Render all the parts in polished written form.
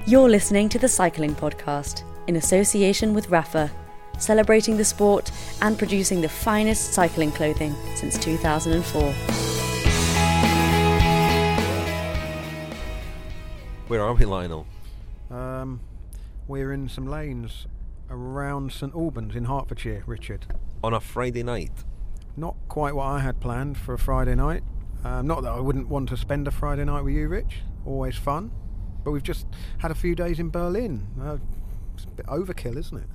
You're listening to the Cycling Podcast in association with Rapha, celebrating the sport and producing the finest cycling clothing since 2004. Where are we, Lionel? We're in some lanes around St Albans in Hertfordshire, Richard. On a Friday night? Not quite what I had planned for a Friday night. Not that I wouldn't want to spend a Friday night with you, Rich. Always fun. But we've just had a few days in Berlin. It's a bit overkill, isn't it?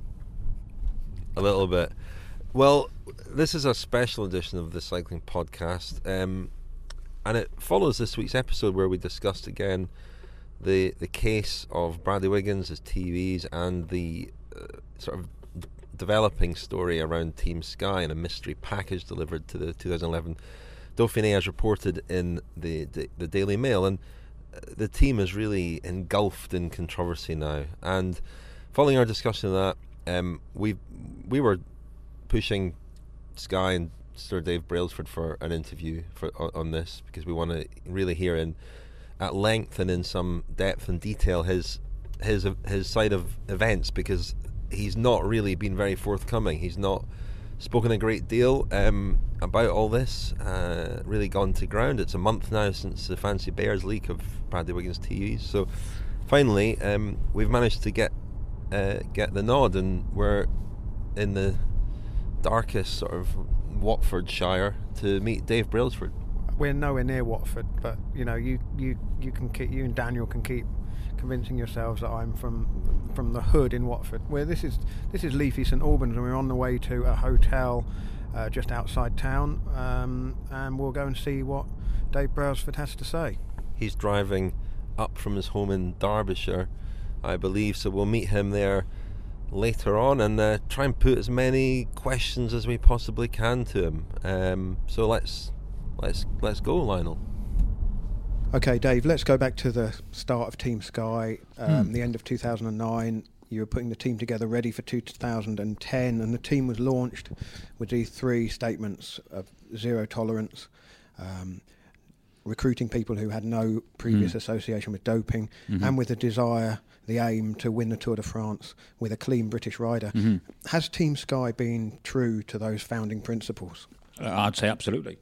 A little bit. Well, this is a special edition of the Cycling Podcast, and it follows this week's episode where we discussed again the case of Bradley Wiggins, his TVs, and the sort of developing story around Team Sky and a mystery package delivered to the 2011 Dauphiné, as reported in the Daily Mail. And the team is really engulfed in controversy now, and following our discussion of that, we were pushing Sky and Sir Dave Brailsford for an interview on this, because we want to really hear at length and in some depth and detail his side of events, because he's not really been very forthcoming. He's not spoken a great deal about all this, really gone to ground. It's a month now since the Fancy Bears leak of Bradley Wiggins' TVs, so finally we've managed to get the nod, and we're in the darkest sort of Watfordshire to meet Dave Brailsford. We're nowhere near Watford, but you and Daniel can keep convincing yourselves that I'm from the hood in Watford. Where this is leafy St Albans, and we're on the way to a hotel just outside town, and we'll go and see what Dave Brailsford has to say. He's driving up from his home in Derbyshire, I believe, so we'll meet him there later on and try and put as many questions as we possibly can to him. So let's go, Lionel. Okay, Dave, let's go back to the start of Team Sky, the end of 2009. You were putting the team together ready for 2010, and the team was launched with these three statements of zero tolerance, recruiting people who had no previous association with doping, and with the desire, the aim to win the Tour de France with a clean British rider. Has Team Sky been true to those founding principles? I'd say absolutely.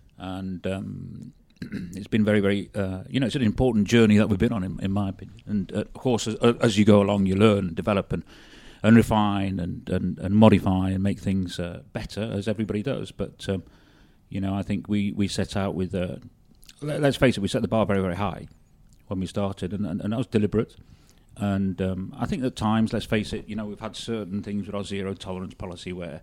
And it's been very, very, it's an important journey that we've been on, in my opinion. And of course, as you go along, you learn and develop and refine and modify and make things better, as everybody does. But, I think we set out with, let's face it, we set the bar very, very high when we started, and that was deliberate. And I think at times, let's face it, we've had certain things with our zero tolerance policy where,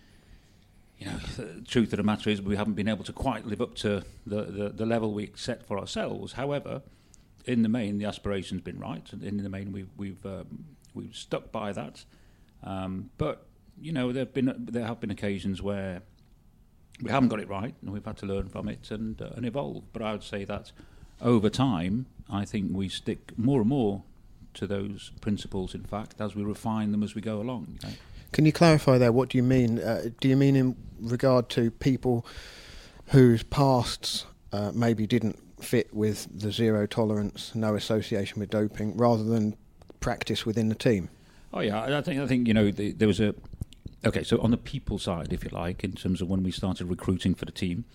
the truth of the matter is we haven't been able to quite live up to the level we set for ourselves. However, in the main, the aspiration's been right, and in the main, we've stuck by that. But there have been occasions where we haven't got it right, and we've had to learn from it and evolve. But I would say that over time, I think we stick more and more to those principles. In fact, as we refine them as we go along. Can you clarify there? What do you mean? Do you mean in regard to people whose pasts maybe didn't fit with the zero tolerance, no association with doping, rather than practice within the team? Oh yeah, I think there was a. Okay, so on the people side, if you like, in terms of when we started recruiting for the team,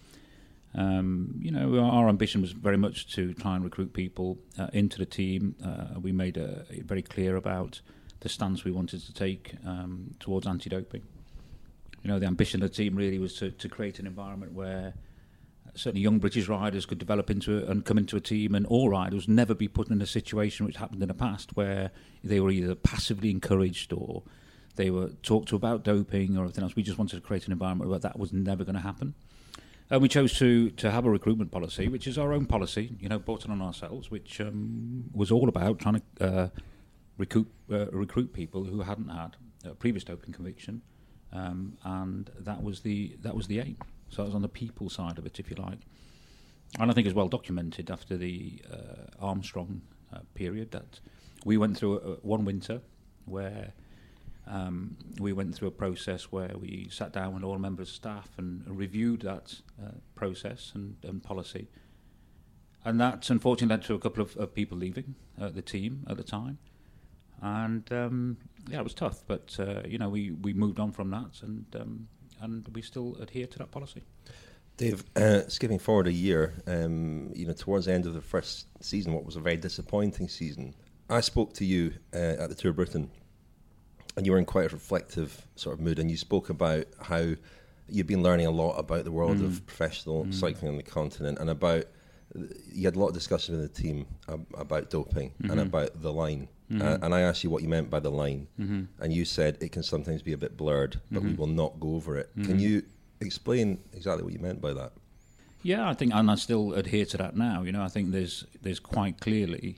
our ambition was very much to try and recruit people into the team. We made it very clear about the stance we wanted to take towards anti-doping. The ambition of the team really was to create an environment where certainly young British riders could develop into it and come into a team, and all riders never be put in a situation which happened in the past where they were either passively encouraged or they were talked to about doping or everything else. We just wanted to create an environment where that was never going to happen. And we chose to have a recruitment policy, which is our own policy, brought it on ourselves, which was all about trying to recruit people who hadn't had a previous doping conviction, and that was the aim. So it was on the people side of it, if you like. And I think it's well documented after the Armstrong period that we went through one winter where we went through a process where we sat down with all members of staff and reviewed that process and policy. And that unfortunately led to a couple of people leaving the team at the time. And it was tough, but we moved on from that, and we still adhere to that policy. Dave, skipping forward a year, towards the end of the first season, what was a very disappointing season, I spoke to you at the Tour of Britain, and you were in quite a reflective sort of mood, and you spoke about how you've been learning a lot about the world of professional cycling on the continent, and about you had a lot of discussion with the team about doping and about the line. And I asked you what you meant by the line, and you said it can sometimes be a bit blurred, but we will not go over it. Can you explain exactly what you meant by that? Yeah, I think, and I still adhere to that now. I think there's quite clearly,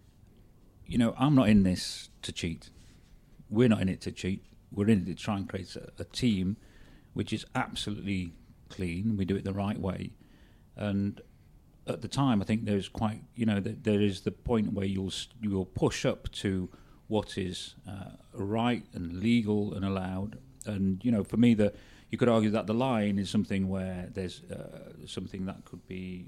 I'm not in this to cheat. We're not in it to cheat. We're in it to try and create a team which is absolutely clean. We do it the right way. And at the time, I think there's quite, there is the point where you will push up to what is right and legal and allowed. And, for me, you could argue that the line is something where there's something that could be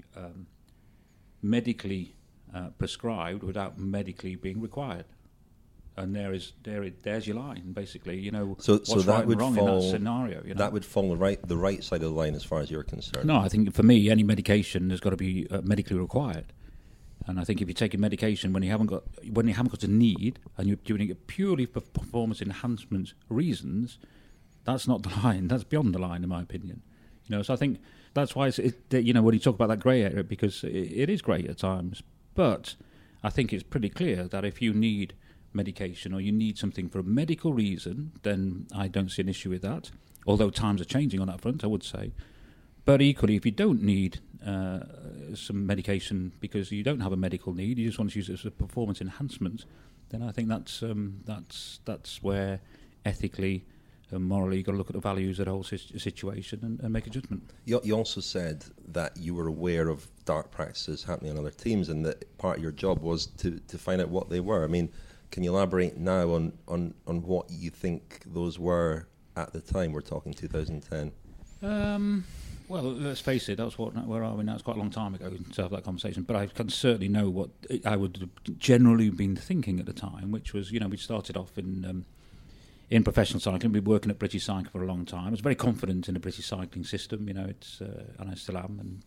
medically prescribed without medically being required. And there's your line, basically. So what's that right would and wrong fall, in that scenario. That would fall the right side of the line as far as you're concerned. No, I think for me, any medication has got to be medically required. And I think if you're taking medication when you haven't got a need and you're doing it purely for performance enhancement reasons, that's not the line. That's beyond the line, in my opinion. So I think that's why when you talk about that grey area, because it is grey at times. But I think it's pretty clear that if you need medication or you need something for a medical reason, then I don't see an issue with that. Although times are changing on that front, I would say. But equally, if you don't need some medication because you don't have a medical need, you just want to use it as a performance enhancement, then I think that's where ethically and morally you've got to look at the values of the whole situation and make a judgment. You also said that you were aware of dark practices happening on other teams, and that part of your job was to find out what they were. I mean, can you elaborate now on what you think those were at the time? We're talking 2010. Well, let's face it, where are we now? It's quite a long time ago to have that conversation, but I can certainly know what I would have generally been thinking at the time, which was, we started off in professional cycling. We've been working at British Cycling for a long time. I was very confident in the British cycling system, and I still am.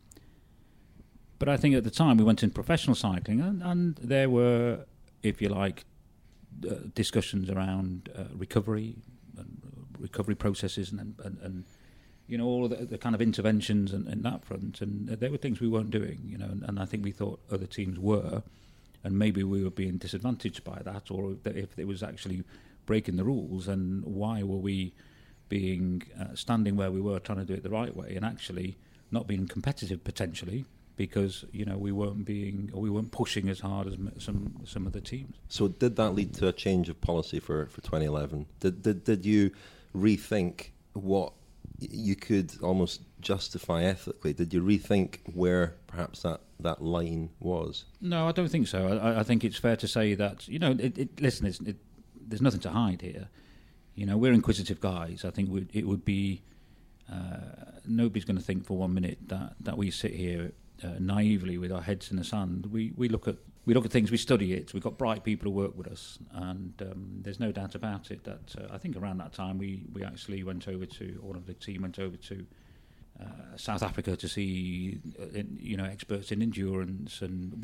But I think at the time we went in professional cycling, and there were, if you like, discussions around recovery processes and all of the kind of interventions and that front, and there were things we weren't doing, and I think we thought other teams were, and maybe we were being disadvantaged by that, or if it was actually breaking the rules, and why were we being standing where we were trying to do it the right way, and actually not being competitive potentially, because we weren't pushing as hard as some of the teams. So did that lead to a change of policy for 2011? Did you rethink what you could almost justify ethically? Did you rethink where perhaps that line was? No, I don't think so. I think it's fair to say that listen, there's nothing to hide here. We're inquisitive guys. I think it would be nobody's going to think for 1 minute that we sit here naively with our heads in the sand. We look at things, we study it. We've got bright people who work with us, and there's no doubt about it that I think around that time we actually went over to, all of the team went over to South Africa to see experts in endurance, and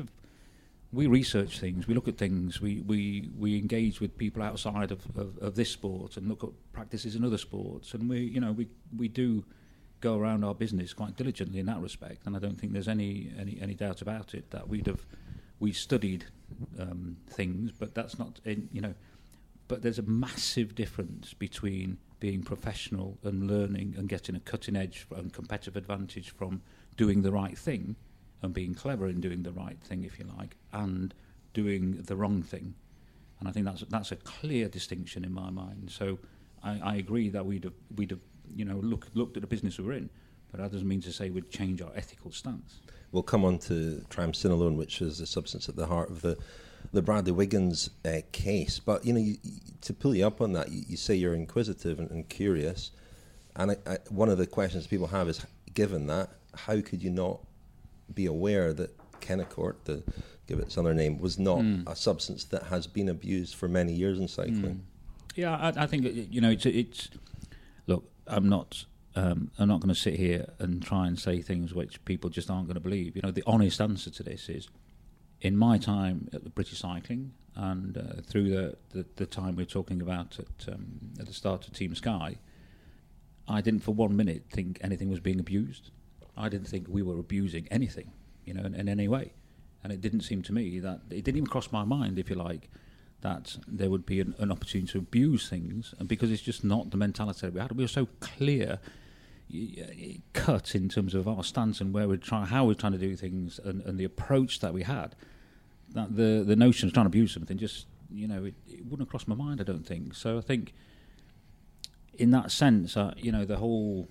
we research things, we look at things, we engage with people outside of this sport and look at practices in other sports, and we do go around our business quite diligently in that respect, and I don't think there's any doubt about it that we studied things, but that's not but there's a massive difference between being professional and learning and getting a cutting edge and competitive advantage from doing the right thing and being clever in doing the right thing, if you like, and doing the wrong thing. And I think that's a clear distinction in my mind. So I agree that we'd have looked at the business we were in, but that doesn't mean to say we'd change our ethical stance. We'll come on to triamcinolone, which is the substance at the heart of the Bradley Wiggins case. But to pull you up on that, you say you're inquisitive and curious, and one of the questions people have is, given that, how could you not be aware that Kennicort, to give it its other name, was not a substance that has been abused for many years in cycling. Yeah, I think it's. Look, I'm not going to sit here and try and say things which people just aren't going to believe. The honest answer to this is, in my time at the British Cycling and through the time we're talking about at the start of Team Sky, I didn't for 1 minute think anything was being abused. I didn't think we were abusing anything, in any way. And it didn't seem to me that, it didn't even cross my mind, if you like, that there would be an opportunity to abuse things, and because it's just not the mentality that we had. We were so clear cut in terms of our stance and how we're trying to do things, and the approach that we had, that the notion of trying to abuse something just, it wouldn't have crossed my mind, I don't think. So I think in that sense, the whole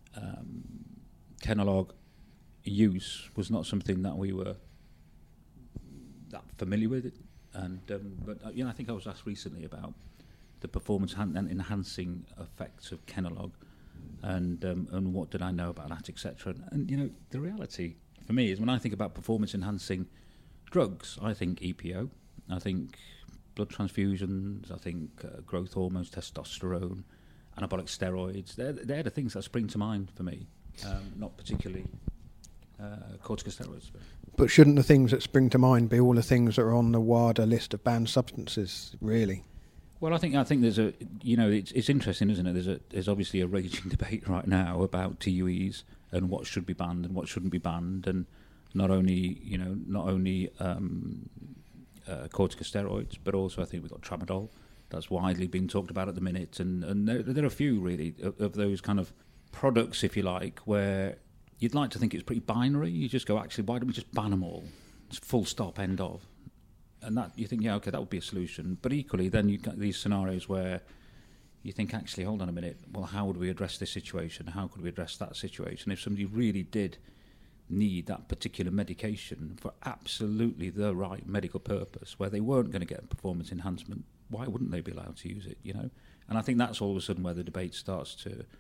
Kenalog use was not something that we were that familiar with. And but I think I was asked recently about the performance enhancing effects of Kenalog, and what did I know about that, etc. And the reality for me is, when I think about performance enhancing drugs, I think EPO, I think blood transfusions, I think growth hormones, testosterone, anabolic steroids. They're the things that spring to mind for me, not particularly corticosteroids. But shouldn't the things that spring to mind be all the things that are on the WADA list of banned substances, really? Well, I think there's a, it's interesting, isn't it? There's obviously a raging debate right now about TUEs and what should be banned and what shouldn't be banned, and not only corticosteroids, but also I think we've got tramadol that's widely being talked about at the minute, and there are a few really of those kind of products, if you like, where you'd like to think it's pretty binary. You just go, actually, why don't we just ban them all? It's full stop, end of. And that you think, yeah, okay, that would be a solution. But equally, then you get these scenarios where you think, actually, hold on a minute. Well, how would we address this situation? How could we address that situation? If somebody really did need that particular medication for absolutely the right medical purpose, where they weren't going to get performance enhancement, why wouldn't they be allowed to use it? And I think that's all of a sudden where the debate starts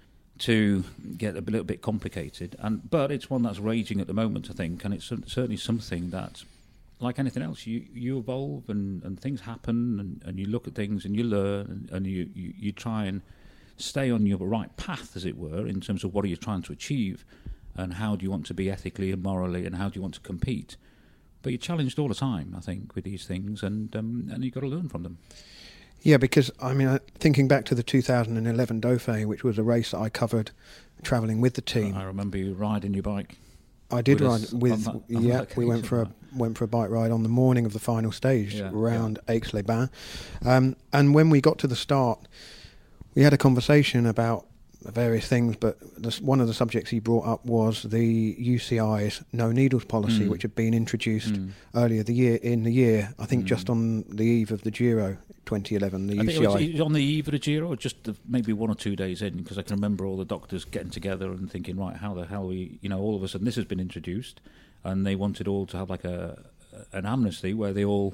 to get a little bit complicated, but it's one that's raging at the moment, I think, and it's certainly something that, like anything else, you evolve and things happen, and you look at things and you learn, and you try and stay on your right path, as it were, in terms of what are you trying to achieve, and how do you want to be ethically and morally, and how do you want to compete. But you're challenged all the time, I think, with these things, and you've got to learn from them. Yeah, because, thinking back to the 2011 Dauphiné, which was a race that I covered travelling with the team. I remember you riding your bike. I did ride with, we went for a bike ride on the morning of the final stage around Aix-les-Bains. And when we got to the start, we had a conversation about various things, but one of the subjects he brought up was the UCI's no needles policy, which had been introduced earlier in the year, I think just on the eve of the Giro 2011. The UCI. Think it was on the eve of the Giro, or just maybe 1 or 2 days in, because I can remember all the doctors getting together and thinking, right, how the hell all of a sudden this has been introduced, and they wanted all to have like an amnesty where they all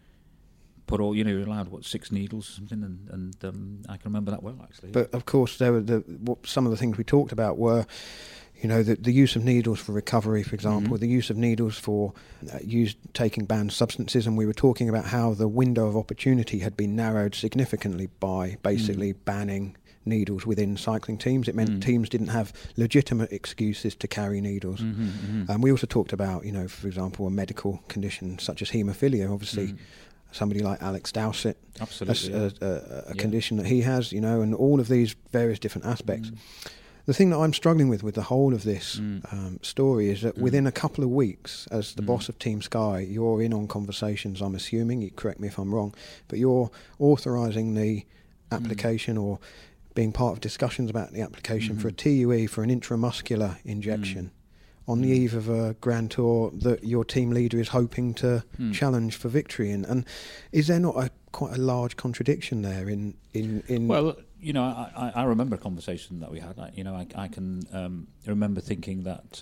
put all, you're allowed 6 needles or something, and I can remember that well, actually. But of course, there were some of the things we talked about were, the use of needles for recovery, for example, the use of needles for taking banned substances, and we were talking about how the window of opportunity had been narrowed significantly by basically banning needles within cycling teams. It meant teams didn't have legitimate excuses to carry needles. And we also talked about, for example, a medical condition such as haemophilia, obviously. Somebody like Alex Dowsett, a condition that he has, and all of these various different aspects. The thing that I'm struggling with the whole of this story is that within a couple of weeks, as the boss of Team Sky, you're in on conversations, I'm assuming, you correct me if I'm wrong, but you're authorising the application or being part of discussions about the application for a TUE, for an intramuscular injection. On the eve of a Grand Tour that your team leader is hoping to challenge for victory in. And is there not quite a large contradiction there in Well, I remember a conversation that we had. I can remember thinking that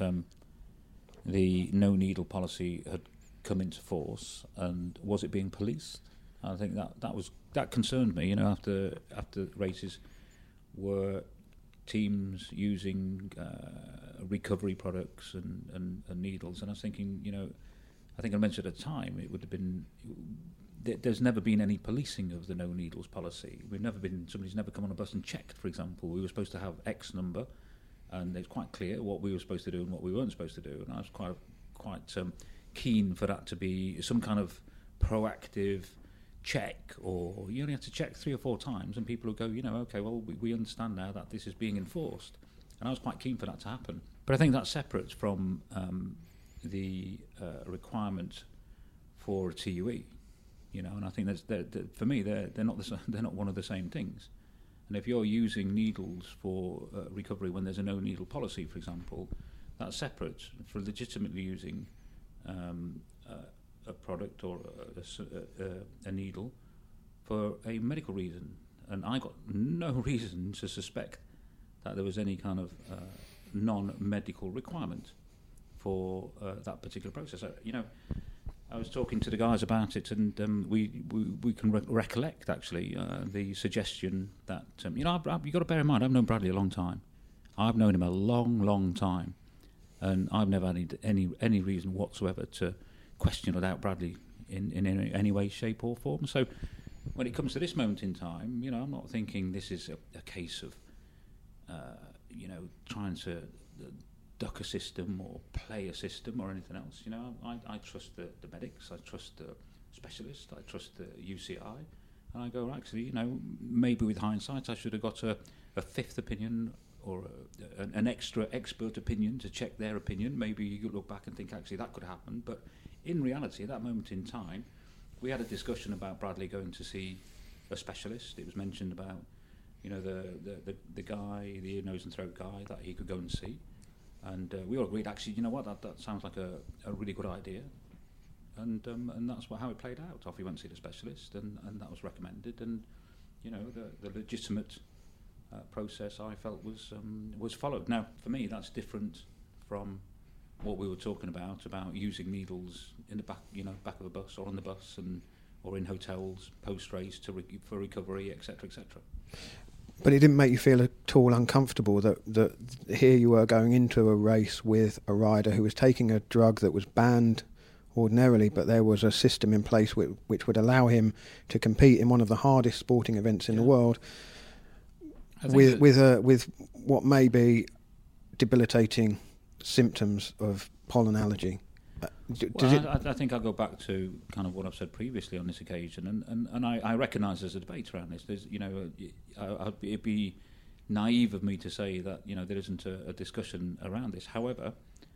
the no needle policy had come into force, and was it being policed? I think that concerned me, after races were teams using recovery products and needles, and I was thinking, I think I mentioned at the time, it would have been. There's never been any policing of the no needles policy. Somebody's never come on a bus and checked, for example. We were supposed to have X number, and it's quite clear what we were supposed to do and what we weren't supposed to do. And I was quite keen for that to be some kind of proactive check, or you only have to check 3 or 4 times, and people will go, okay, well, we understand now that this is being enforced. And I was quite keen for that to happen. But I think that's separate from the requirement for a TUE, and I think for me they're not one of the same things. And if you're using needles for recovery when there's a no needle policy, for example, that's separate. For legitimately using a product or a needle for a medical reason, and I got no reason to suspect that there was any kind of non-medical requirement for that particular process. I was talking to the guys about it, and we can recollect actually the suggestion that you've got to bear in mind, I've known Bradley a long time. I've known him a long time, and I've never had any reason whatsoever to question or doubt Bradley in any way, shape, or form. So when it comes to this moment in time, I'm not thinking this is a case of trying to duck a system or play a system or anything else. I trust the medics, I trust the specialists, I trust the UCI, and I go, actually, maybe with hindsight I should have got a fifth opinion or an extra expert opinion to check their opinion. Maybe you could look back and think, actually, that could happen. But in reality, at that moment in time, we had a discussion about Bradley going to see a specialist. It was mentioned about, the guy, the ear, nose and throat guy that he could go and see. And we all agreed, actually, that sounds like a really good idea. And that's how it played out. Off he went to see the specialist, and that was recommended. And, the legitimate process I felt was followed. Now, for me, that's different from what we were talking about using needles in the back of a bus or on the bus or in hotels post-race for recovery, etc., etc. But it didn't make you feel at all uncomfortable that here you were going into a race with a rider who was taking a drug that was banned ordinarily, but there was a system in place which would allow him to compete in one of the hardest sporting events in the world with what may be debilitating symptoms of pollen allergy. I think I'll go back to kind of what I've said previously on this occasion, and I recognise there's a debate around this. It'd be naive of me to say that there isn't a discussion around this. However,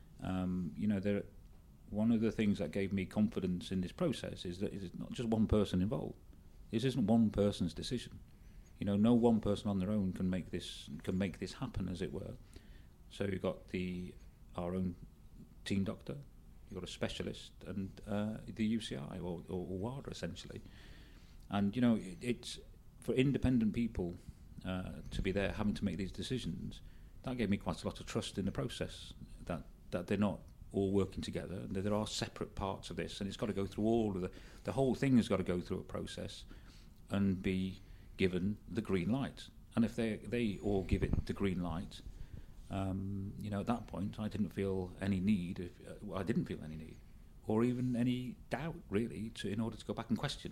one of the things that gave me confidence in this process is that it's not just one person involved. This isn't one person's decision. No one person on their own can make this happen, as it were. So you've got our own team doctor. You've got a specialist and the UCI or WADA essentially, and it's for independent people to be there having to make these decisions. That gave me quite a lot of trust in the process that they're not all working together, and that there are separate parts of this, and it's got to go through all of the whole thing has got to go through a process and be given the green light. And if they all give it the green light. At that point, I didn't feel any need. I didn't feel any need, or even any doubt, really, in order to go back and question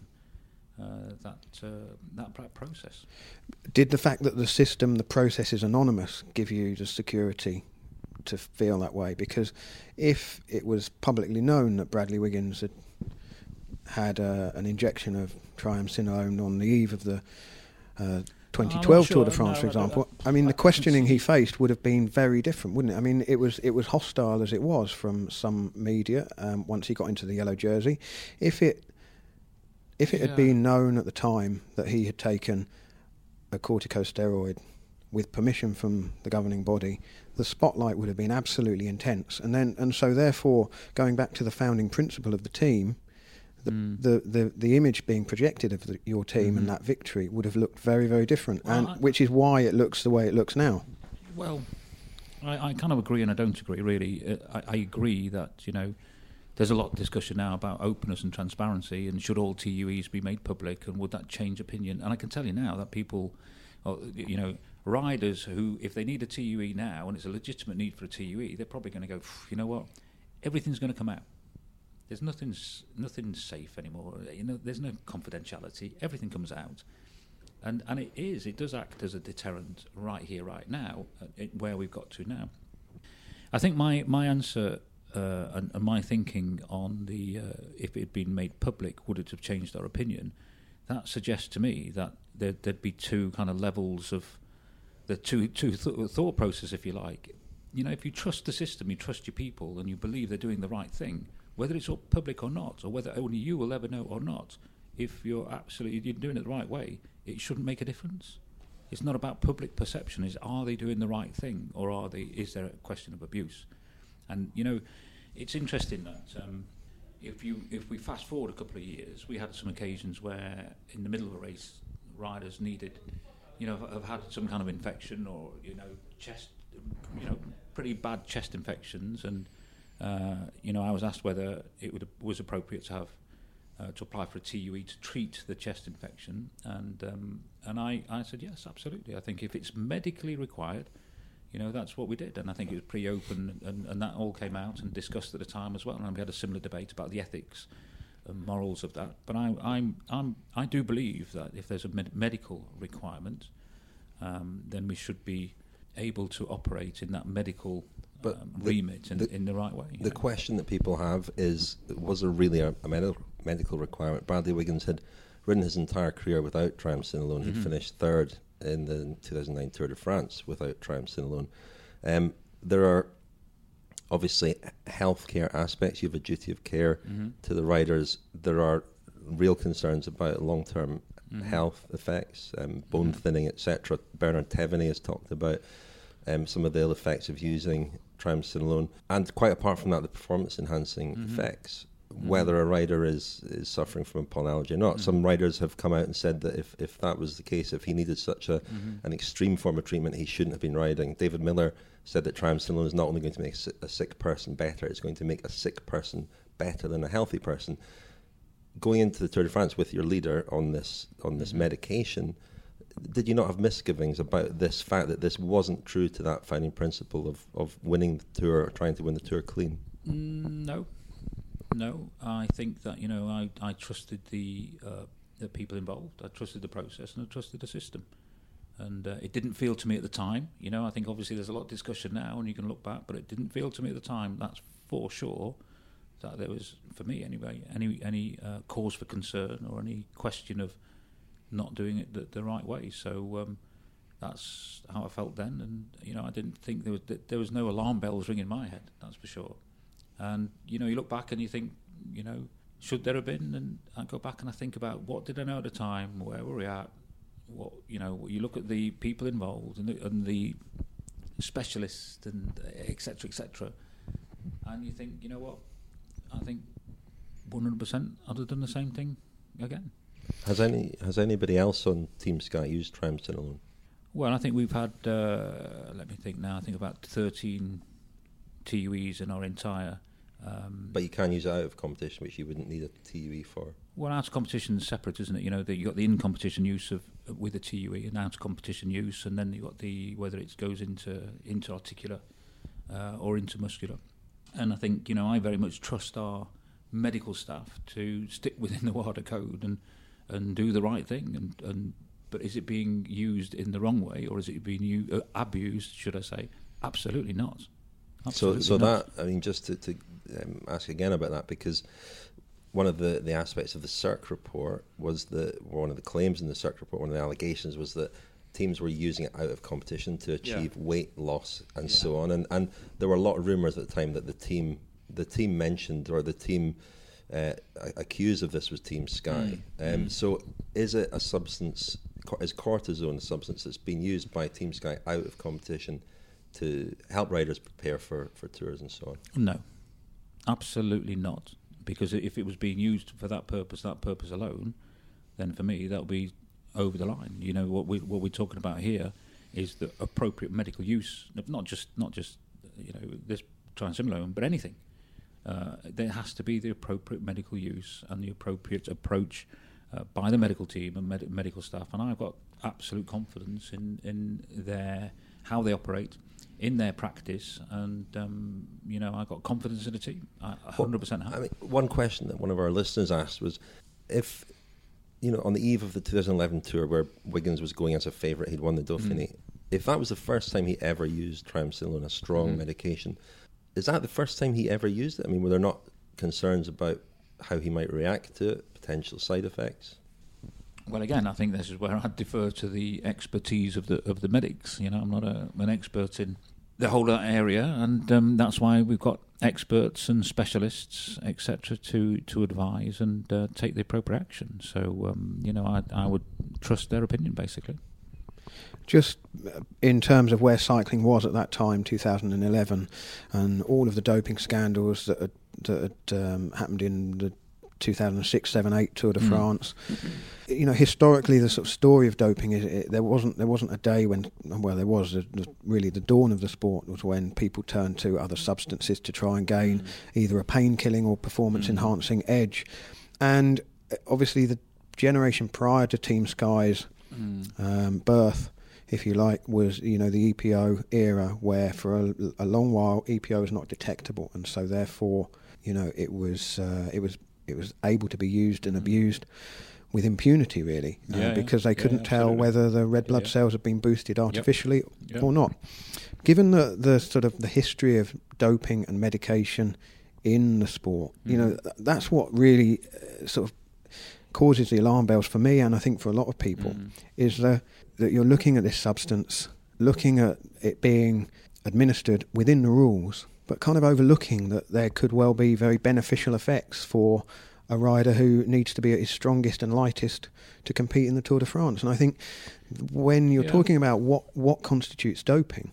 that process. Did the fact that the process is anonymous, give you the security to feel that way? Because if it was publicly known that Bradley Wiggins had an injection of triamcinolone on the eve of the 2012 Tour de France, for example, the questioning he faced would have been very different, wouldn't it? I mean, it was hostile as it was from some media once he got into the yellow jersey. If it had been known at the time that he had taken a corticosteroid with permission from the governing body, the spotlight would have been absolutely intense. And so therefore, going back to the founding principle of the team, the image being projected of your team and that victory would have looked very, very different, which is why it looks the way it looks now. Well, I kind of agree and I don't agree, really. I agree that, there's a lot of discussion now about openness and transparency, and should all TUEs be made public, and would that change opinion? And I can tell you now that people, riders who, if they need a TUE now and it's a legitimate need for a TUE, they're probably going to go, you know what, everything's going to come out. There's nothing safe anymore. There's no confidentiality. Everything comes out, and it does act as a deterrent right here, right now, where we've got to now. I think my answer and my thinking on the if it had been made public, would it have changed our opinion? That suggests to me that there'd be two kind of levels of the two thought process, if you like. If you trust the system, you trust your people, and you believe they're doing the right thing, whether it's public or not, or whether only you will ever know or not, if you're doing it the right way, it shouldn't make a difference. It's not about public perception. Are they doing the right thing, or is there a question of abuse? And it's interesting that if we fast forward a couple of years, we had some occasions where in the middle of a race, riders needed, have had some kind of infection or chest, pretty bad chest infections, and I was asked whether it was appropriate to have to apply for a TUE to treat the chest infection, and I said yes, absolutely. I think if it's medically required, that's what we did, and I think it was pretty open, and that all came out and discussed at the time as well. And we had a similar debate about the ethics and morals of that. But I do believe that if there's a medical requirement, then we should be able to operate in that medical remit in the right way. The question that people have is, was there really a medical requirement? Bradley Wiggins had ridden his entire career without triumphs alone. He finished third in the 2009 Tour de France without triumphs alone. There are obviously healthcare aspects. You have a duty of care to the riders. There are real concerns about long-term health effects, bone thinning, etc. Bernard Thévenet has talked about some of the ill effects of using triamcinolone, and quite apart from that, the performance-enhancing effects. Whether a rider is suffering from a pollen allergy or not. Some riders have come out and said that if that was the case, if he needed such an extreme form of treatment, he shouldn't have been riding. David Miller said that triamcinolone is not only going to make a sick person better, it's going to make a sick person better than a healthy person. Going into the Tour de France with your leader on this medication, did you not have misgivings about this fact that this wasn't true to that founding principle of winning the Tour, or trying to win the Tour clean? No, I think that I trusted the people involved. I trusted the process, and I trusted the system. And it didn't feel to me at the time. I think obviously there's a lot of discussion now, and you can look back, but it didn't feel to me at the time. That's for sure that there was, for me anyway, any cause for concern or any question of not doing it the right way. So that's how I felt then, and I didn't think there was no alarm bells ringing in my head. That's for sure. And you look back and you think, should there have been? And I go back and I think about what did I know at the time, where were we at, what you look at the people involved and the specialists and etc., and you think, what, I think 100% I'd have done the same thing again. Has anybody else on Team Sky used triamcinolone? Well, I think we've had, let me think now, I think about 13 TUEs in our entire... but you can use it out of competition, which you wouldn't need a TUE for. Well, out of competition is separate, isn't it? You've got the in-competition use with a TUE and out-of-competition use, and then you've got whether it goes into articular or into muscular. And I think, I very much trust our medical staff to stick within the WADA code and do the right thing. But is it being used in the wrong way, or is it being abused, should I say? Absolutely not. So that, I mean, just to ask again about that, because one of the aspects of the CERC report was one of the claims in the CERC report, one of the allegations was that teams were using it out of competition to achieve weight loss and so on. And there were a lot of rumours at the time that the team mentioned, or the team accused of this, was Team Sky. So is it a substance, is cortisone a substance that's been used by Team Sky out of competition to help riders prepare for tours and so on? No, absolutely not. Because if it was being used for that purpose alone, then for me that would be over the line. What we're talking about here is the appropriate medical use, not just this triamcinolone, but anything. There has to be the appropriate medical use and the appropriate approach by the medical team and medical staff, and I've got absolute confidence in how they operate, in their practice, and I've got confidence in the team. I 100% have. I mean, one question that one of our listeners asked was, if on the eve of the 2011 tour where Wiggins was going as a favourite, he'd won the Dauphiné. If that was the first time he ever used triamcinolone, a strong medication, is that the first time he ever used it? I mean, were there not concerns about how he might react to it, potential side effects? Well, again, I think this is where I defer to the expertise of the medics. I'm not an expert in the whole of that area, and that's why we've got experts and specialists, etc., to advise and take the appropriate action. So, I would trust their opinion, basically. Just in terms of where cycling was at that time, 2011, and all of the doping scandals that had happened in the 2006, 7, 8 Tour de France. Historically, the sort of story of doping is there wasn't a day when, well, there was really the dawn of the sport was when people turned to other substances to try and gain either a pain-killing or performance-enhancing edge. And obviously, the generation prior to Team Sky's birth, if you like, was the EPO era, where for a long while EPO was not detectable, and so therefore it was able to be used and abused with impunity, really, because they couldn't tell whether the red blood cells had been boosted artificially or not. Given the sort of the history of doping and medication in the sport, that's what really sort of causes the alarm bells for me, and I think for a lot of people, is that you're looking at this substance, looking at it being administered within the rules, but kind of overlooking that there could well be very beneficial effects for a rider who needs to be at his strongest and lightest to compete in the Tour de France. And I think when you're talking about what constitutes doping,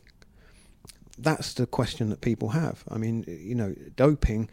that's the question that people have. I mean, doping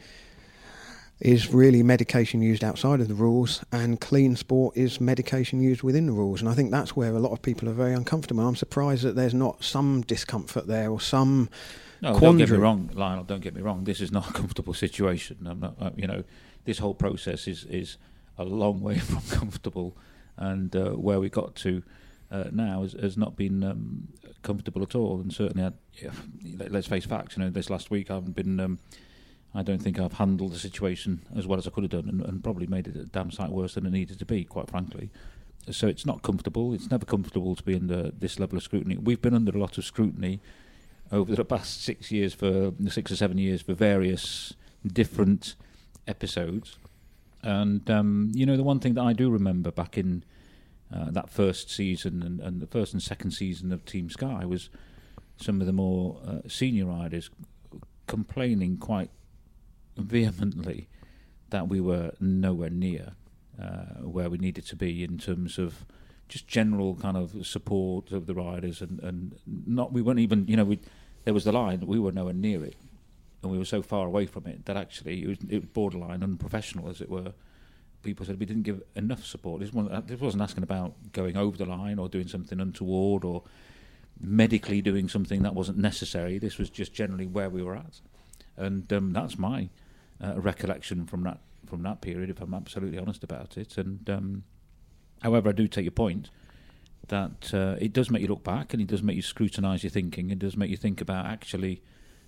is really medication used outside of the rules, and clean sport is medication used within the rules. And I think that's where a lot of people are very uncomfortable. I'm surprised that there's not some discomfort there or some... No, quandary. Don't get me wrong, Lionel. Don't get me wrong. This is not a comfortable situation. I'm not. This whole process is a long way from comfortable, and where we got to now has not been comfortable at all. And certainly, let's face facts. This last week I haven't been. I don't think I've handled the situation as well as I could have done, and probably made it a damn sight worse than it needed to be, quite frankly. So it's not comfortable. It's never comfortable to be under this level of scrutiny. We've been under a lot of scrutiny over the past 6 or 7 years for various different episodes. And, the one thing that I do remember back in that first season and the first and second season of Team Sky was some of the more senior riders complaining quite vehemently that we were nowhere near where we needed to be in terms of just general kind of support of the riders, and not, we weren't even, there was the line, we were nowhere near it, and we were so far away from it that actually it was borderline unprofessional, as it were. People said we didn't give enough support. This wasn't asking about going over the line or doing something untoward or medically doing something that wasn't necessary. This was just generally where we were at, and that's my recollection from that period, if I'm absolutely honest about it. And however, I do take your point that it does make you look back, and it does make you scrutinise your thinking. It does make you think about actually,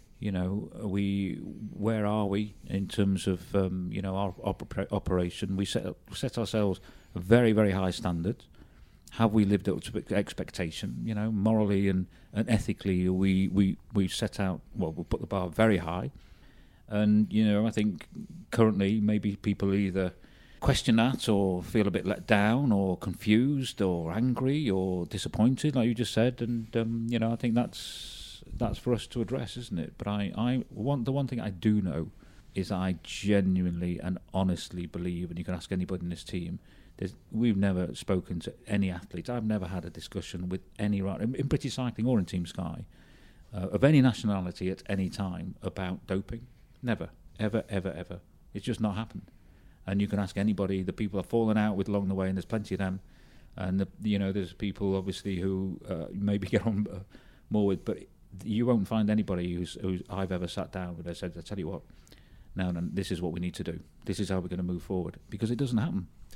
where are we in terms of our operation? We set ourselves a very, very high standard. Have we lived up to expectation? Morally and ethically, we set out, we put the bar very high. And I think currently maybe people either question that or feel a bit let down or confused or angry or disappointed, like you just said. And I think that's for us to address, isn't it? But the one thing I do know is I genuinely and honestly believe, and you can ask anybody in this team, we've never spoken to any athletes. I've never had a discussion with any rider in British Cycling or in Team Sky of any nationality at any time about doping. Never, ever, ever, ever. It's just not happened. And you can ask anybody. The people have fallen out with along the way, and there's plenty of them. And there's people obviously who maybe get on more with, but you won't find anybody who's I've ever sat down with and said, "I tell you what, now this is what we need to do. This is how we're going to move forward," because it doesn't happen.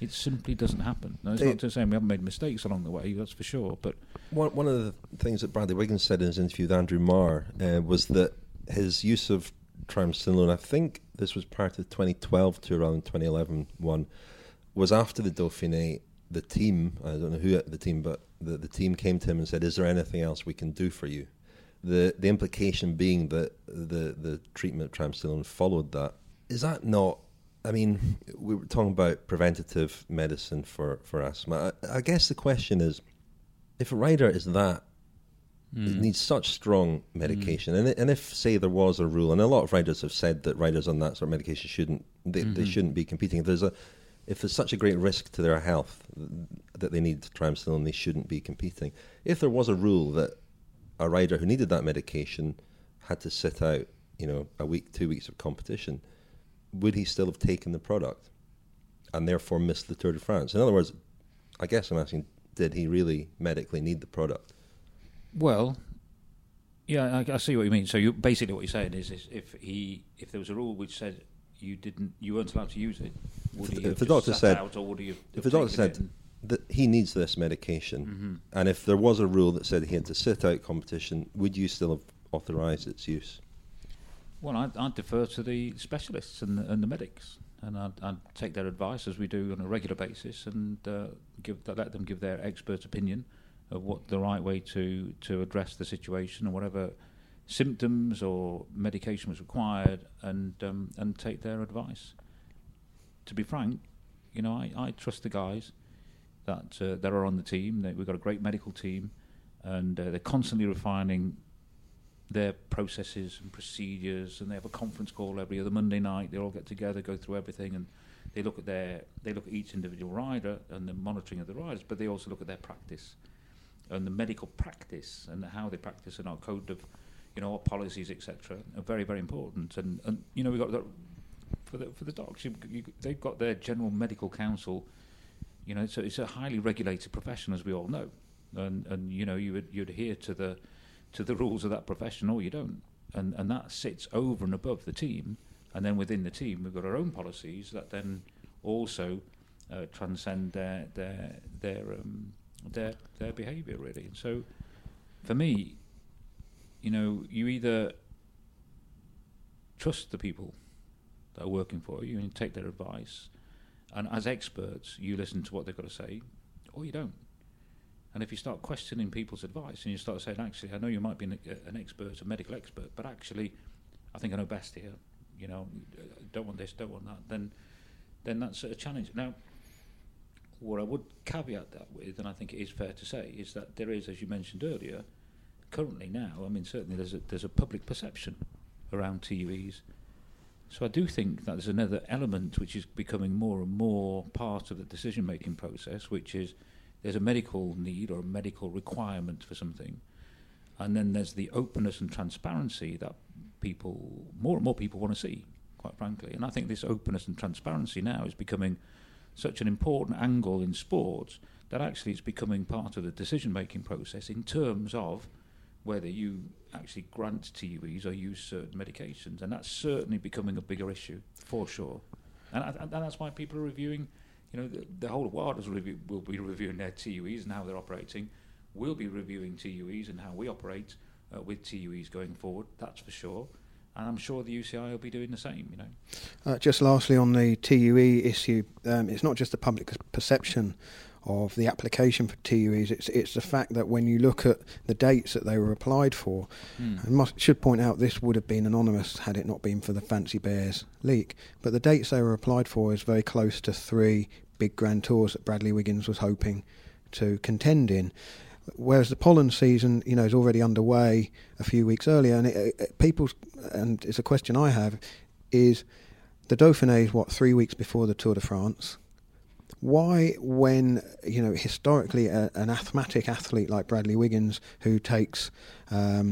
It simply doesn't happen. No, it's not to say we haven't made mistakes along the way, that's for sure. But one of the things that Bradley Wiggins said in his interview with Andrew Marr was that his use of triamcinolone, I think this was part of the 2012 tour rather than 2011 one, was after the Dauphiné. The team, I don't know who at the team, but the team came to him and said, "Is there anything else we can do for you?" The implication being that the treatment of triamcinolone followed that. Is that not? I mean, we were talking about preventative medicine for asthma. I guess the question is, if a rider is that, it needs such strong medication, and if, say, there was a rule, and a lot of riders have said that riders on that sort of medication they shouldn't be competing. If there's such a great risk to their health that they need triamcinolone, they shouldn't be competing. If there was a rule that a rider who needed that medication had to sit out, a week, 2 weeks of competition, would he still have taken the product and therefore missed the Tour de France? In other words, I guess I'm asking, did he really medically need the product? Well, yeah, I see what you mean. So basically what you're saying is if there was a rule which said you weren't allowed to use it, would he have just sat out, or would he have if the doctor said that he needs this medication, and if there was a rule that said he had to sit out competition, would you still have authorised its use? Well, I'd defer to the specialists and the medics, and I'd take their advice, as we do on a regular basis, and let them give their expert opinion of what the right way to address the situation, and whatever symptoms or medication was required, and take their advice. To be frank, I trust the guys that are on the team. We've got a great medical team, and they're constantly refining their processes and procedures, and they have a conference call every other Monday night. They all get together, go through everything, and they look at each individual rider and the monitoring of the riders, but they also look at their practice and the medical practice and how they practice, and our code of our policies, etc., are very, very important. And we've got that for the docs. They've got their general medical council. So it's a highly regulated profession, as we all know, and you adhere to the rules of that profession, or you don't, and that sits over and above the team. And then within the team, we've got our own policies that then also transcend their behaviour, really. And so, for me, you either trust the people that are working for you and take their advice, and as experts, you listen to what they've got to say, or you don't. And if you start questioning people's advice and you start saying, actually, I know you might be an expert, a medical expert, but actually, I think I know best here. Don't want this, don't want that. Then that's a challenge. Now, what I would caveat that with, and I think it is fair to say, is that there is, as you mentioned earlier, currently now, certainly there's a public perception around TUEs. So I do think that there's another element which is becoming more and more part of the decision-making process, which is there's a medical need or a medical requirement for something, and then there's the openness and transparency that more and more people want to see, quite frankly. And I think this openness and transparency now is becoming such an important angle in sports that actually it's becoming part of the decision-making process in terms of whether you actually grant TUEs or use certain medications. And that's certainly becoming a bigger issue, for sure. And that's why people are reviewing, the whole of WADA will be reviewing their TUEs and how they're operating. We'll be reviewing TUEs and how we operate with TUEs going forward, that's for sure. And I'm sure the UCI will be doing the same, Just lastly on the TUE issue, it's not just the public perception of the application for TUEs, it's the fact that when you look at the dates that they were applied for, I should point out this would have been anonymous had it not been for the Fancy Bears leak, but the dates they were applied for is very close to 3 big Grand Tours that Bradley Wiggins was hoping to contend in. Whereas the pollen season, is already underway a few weeks earlier, and and it's a question I have, is the Dauphiné is 3 weeks before the Tour de France? Why, when historically an asthmatic athlete like Bradley Wiggins, who takes a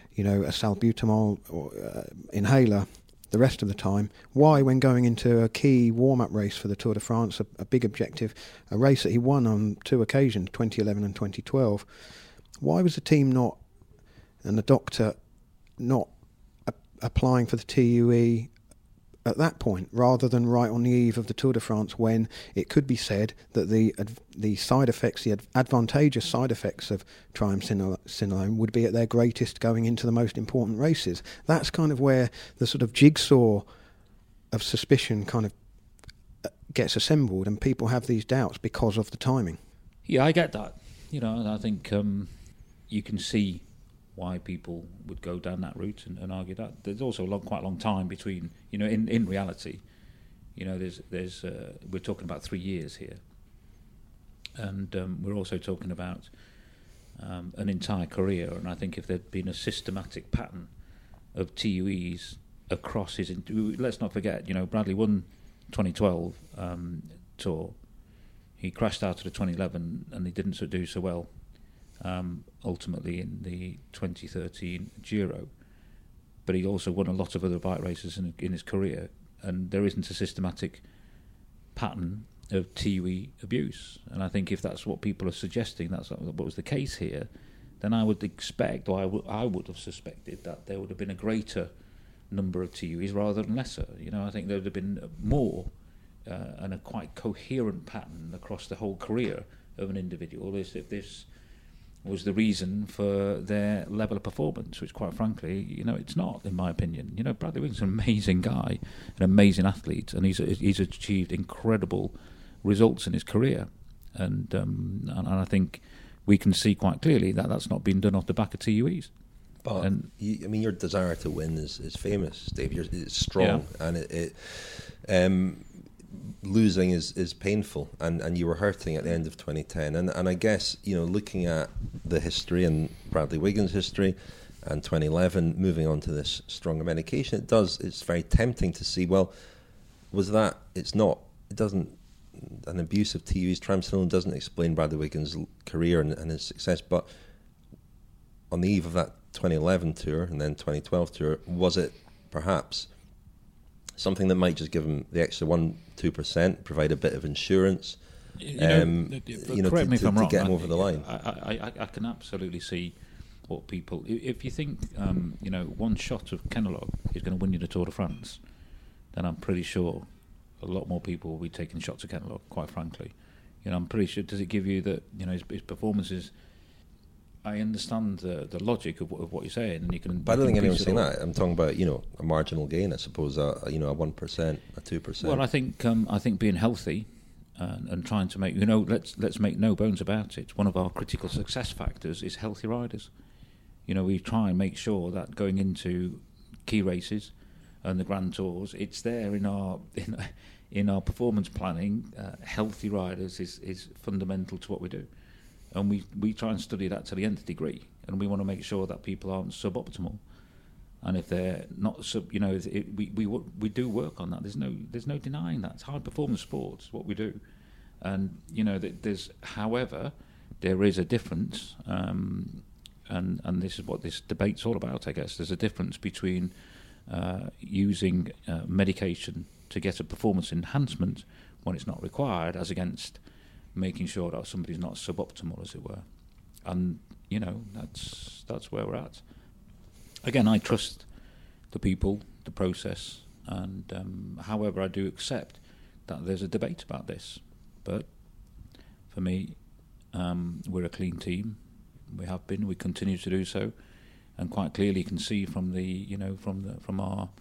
salbutamol or inhaler the rest of the time, why, when going into a key warm-up race for the Tour de France, a big objective, a race that he won on 2 occasions, 2011 and 2012, why was the team and the doctor not applying for the TUE at that point, rather than right on the eve of the Tour de France, when it could be said that the side effects, the advantageous side effects of triamcinolone would be at their greatest going into the most important races. That's kind of where the sort of jigsaw of suspicion kind of gets assembled, and people have these doubts because of the timing. Yeah, I get that. I think you can see why people would go down that route and argue that. There's also quite a long time between, in reality, there's we're talking about 3 years here, and we're also talking about an entire career. And I think if there'd been a systematic pattern of TUEs across his, let's not forget, Bradley won 2012 Tour. He crashed out of the 2011, and he didn't do so well. Ultimately in the 2013 Giro, but he also won a lot of other bike races in his career, and there isn't a systematic pattern of TUE abuse. And I think if that's what people are suggesting, that's what was the case here, then I would expect, or I would have suspected, that there would have been a greater number of TUEs rather than lesser. I think there would have been more and a quite coherent pattern across the whole career of an individual, if this was the reason for their level of performance, which quite frankly, it's not, in my opinion. Bradley Wiggins is an amazing guy, an amazing athlete, and he's achieved incredible results in his career, and I think we can see quite clearly that that's not been done off the back of TUEs. But your desire to win is famous, Dave. It's strong, and losing is painful, and you were hurting at the end of 2010, and I guess looking at the history and Bradley Wiggins' history and 2011 moving on to this stronger medication, it's very tempting to see, well, an abuse of TUEs, triamcinolone doesn't explain Bradley Wiggins' career and his success, but on the eve of that 2011 tour and then 2012 tour, was it perhaps something that might just give him the extra 1-2%, provide a bit of insurance, correct me if I'm wrong, to get him over the line? I can absolutely see what people. If you think one shot of Kenalog is going to win you the Tour de France, then I'm pretty sure a lot more people will be taking shots of Kenalog. Quite frankly, I'm pretty sure. Does it give you that his performances? I understand the logic of what you're saying, and you can. But I don't think anyone's saying that. I'm talking about a marginal gain. I suppose a 1%, a 2%. Well, I think being healthy and trying to make let's make no bones about it. One of our critical success factors is healthy riders. We try and make sure that going into key races and the Grand Tours, it's there in our performance planning. Healthy riders is fundamental to what we do. And we try and study that to the nth degree, and we want to make sure that people aren't suboptimal. And if they're not we do work on that. There's no denying that. It's high performance sports, what we do, and however, there is a difference, and this is what this debate's all about. I guess there's a difference between using medication to get a performance enhancement when it's not required, as against making sure that somebody's not suboptimal, as it were. And that's where we're at. Again, I trust the people, the process, and however, I do accept that there's a debate about this. But for me, we're a clean team. We have been. We continue to do so, and quite clearly, you can see from from our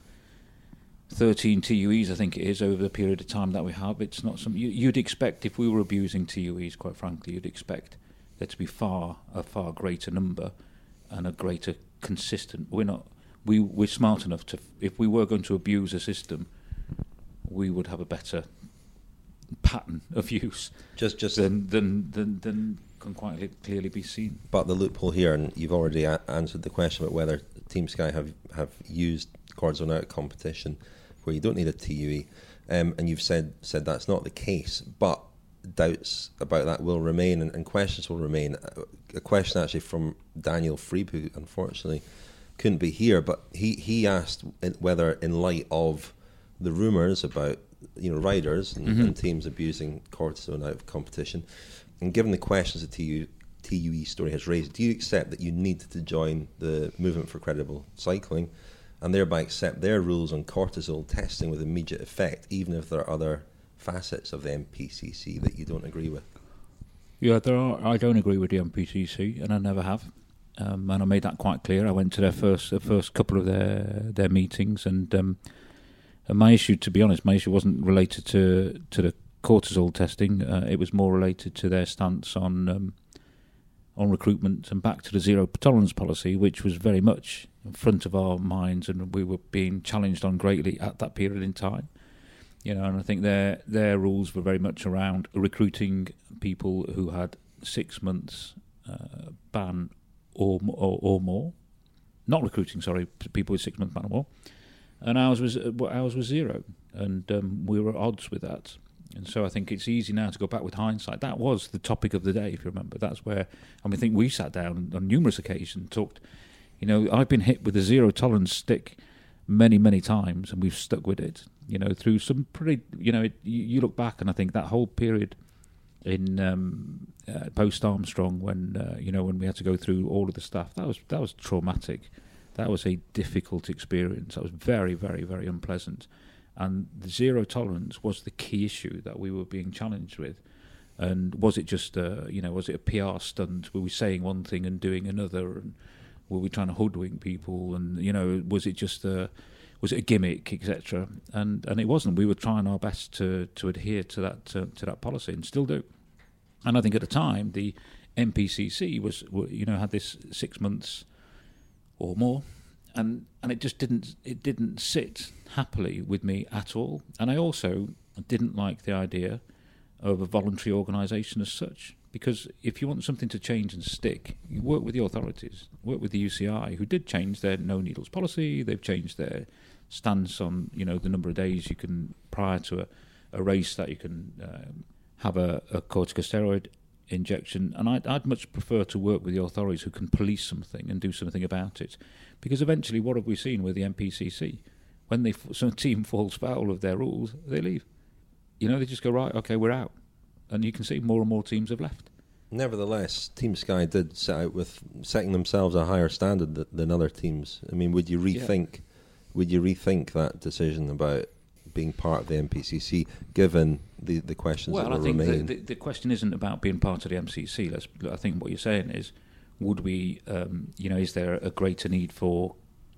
13 TUEs, I think it is, over the period of time that we have. It's not something you'd expect if we were abusing TUEs. Quite frankly, you'd expect there to be a far greater number and a greater consistent. We're smart enough to. If we were going to abuse a system, we would have a better pattern of use. Just than can quite clearly be seen. But the loophole here, and you've already answered the question about whether Team Sky have used cortisone out of competition where you don't need a TUE, and you've said that's not the case, but doubts about that will remain, and questions will remain. A question actually from Daniel Freeb, who unfortunately couldn't be here, but he asked whether, in light of the rumours about riders and teams abusing cortisone out of competition, and given the questions the TUE story has raised, do you accept that you need to join the Movement for Credible Cycling and thereby accept their rules on cortisol testing with immediate effect, even if there are other facets of the MPCC that you don't agree with? Yeah, there are. I don't agree with the MPCC, and I never have. And I made that quite clear. I went to the first couple of their meetings, and my issue, to be honest, wasn't related to the cortisol testing. It was more related to their stance on recruitment and back to the zero tolerance policy, which was very much in front of our minds, and we were being challenged on greatly at that period in time. And I think their rules were very much around recruiting people who had 6 months ban or more. Not recruiting, people with 6 months ban or more. And ours was 0, and we were at odds with that. And so I think it's easy now to go back with hindsight. That was the topic of the day, if you remember. That's where, I think we sat down on numerous occasions, talked. I've been hit with a zero tolerance stick many, many times, and we've stuck with it. Through some pretty, you look back, and I think that whole period in post Armstrong, when when we had to go through all of the stuff, that was traumatic. That was a difficult experience. That was very, very, very unpleasant. And the zero tolerance was the key issue that we were being challenged with. And was it just, was it a PR stunt? Were we saying one thing and doing another? And were we trying to hoodwink people? And, was it just was it a gimmick, etc.? And it wasn't. We were trying our best to adhere to that policy, and still do. And I think at the time, the MPCC had this 6 months or more, and it just didn't sit happily with me at all. And I also didn't like the idea of a voluntary organisation as such, because if you want something to change and stick, you work with the authorities, work with the UCI, who did change their no needles policy. They've changed their stance on the number of days you can, prior to a race, that you can have a corticosteroid injection. And I'd much prefer to work with the authorities who can police something and do something about it, because eventually, what have we seen with the MPCC? When some team falls foul of their rules, they leave. They just go, right, okay, we're out. And you can see more and more teams have left. Nevertheless, Team Sky did set out with setting themselves a higher standard than other teams. I mean, would you rethink that decision about being part of the MPCC, given the questions that will remain? Well, I think the question isn't about being part of the MCC. I think what you're saying is, would we, is there a greater need for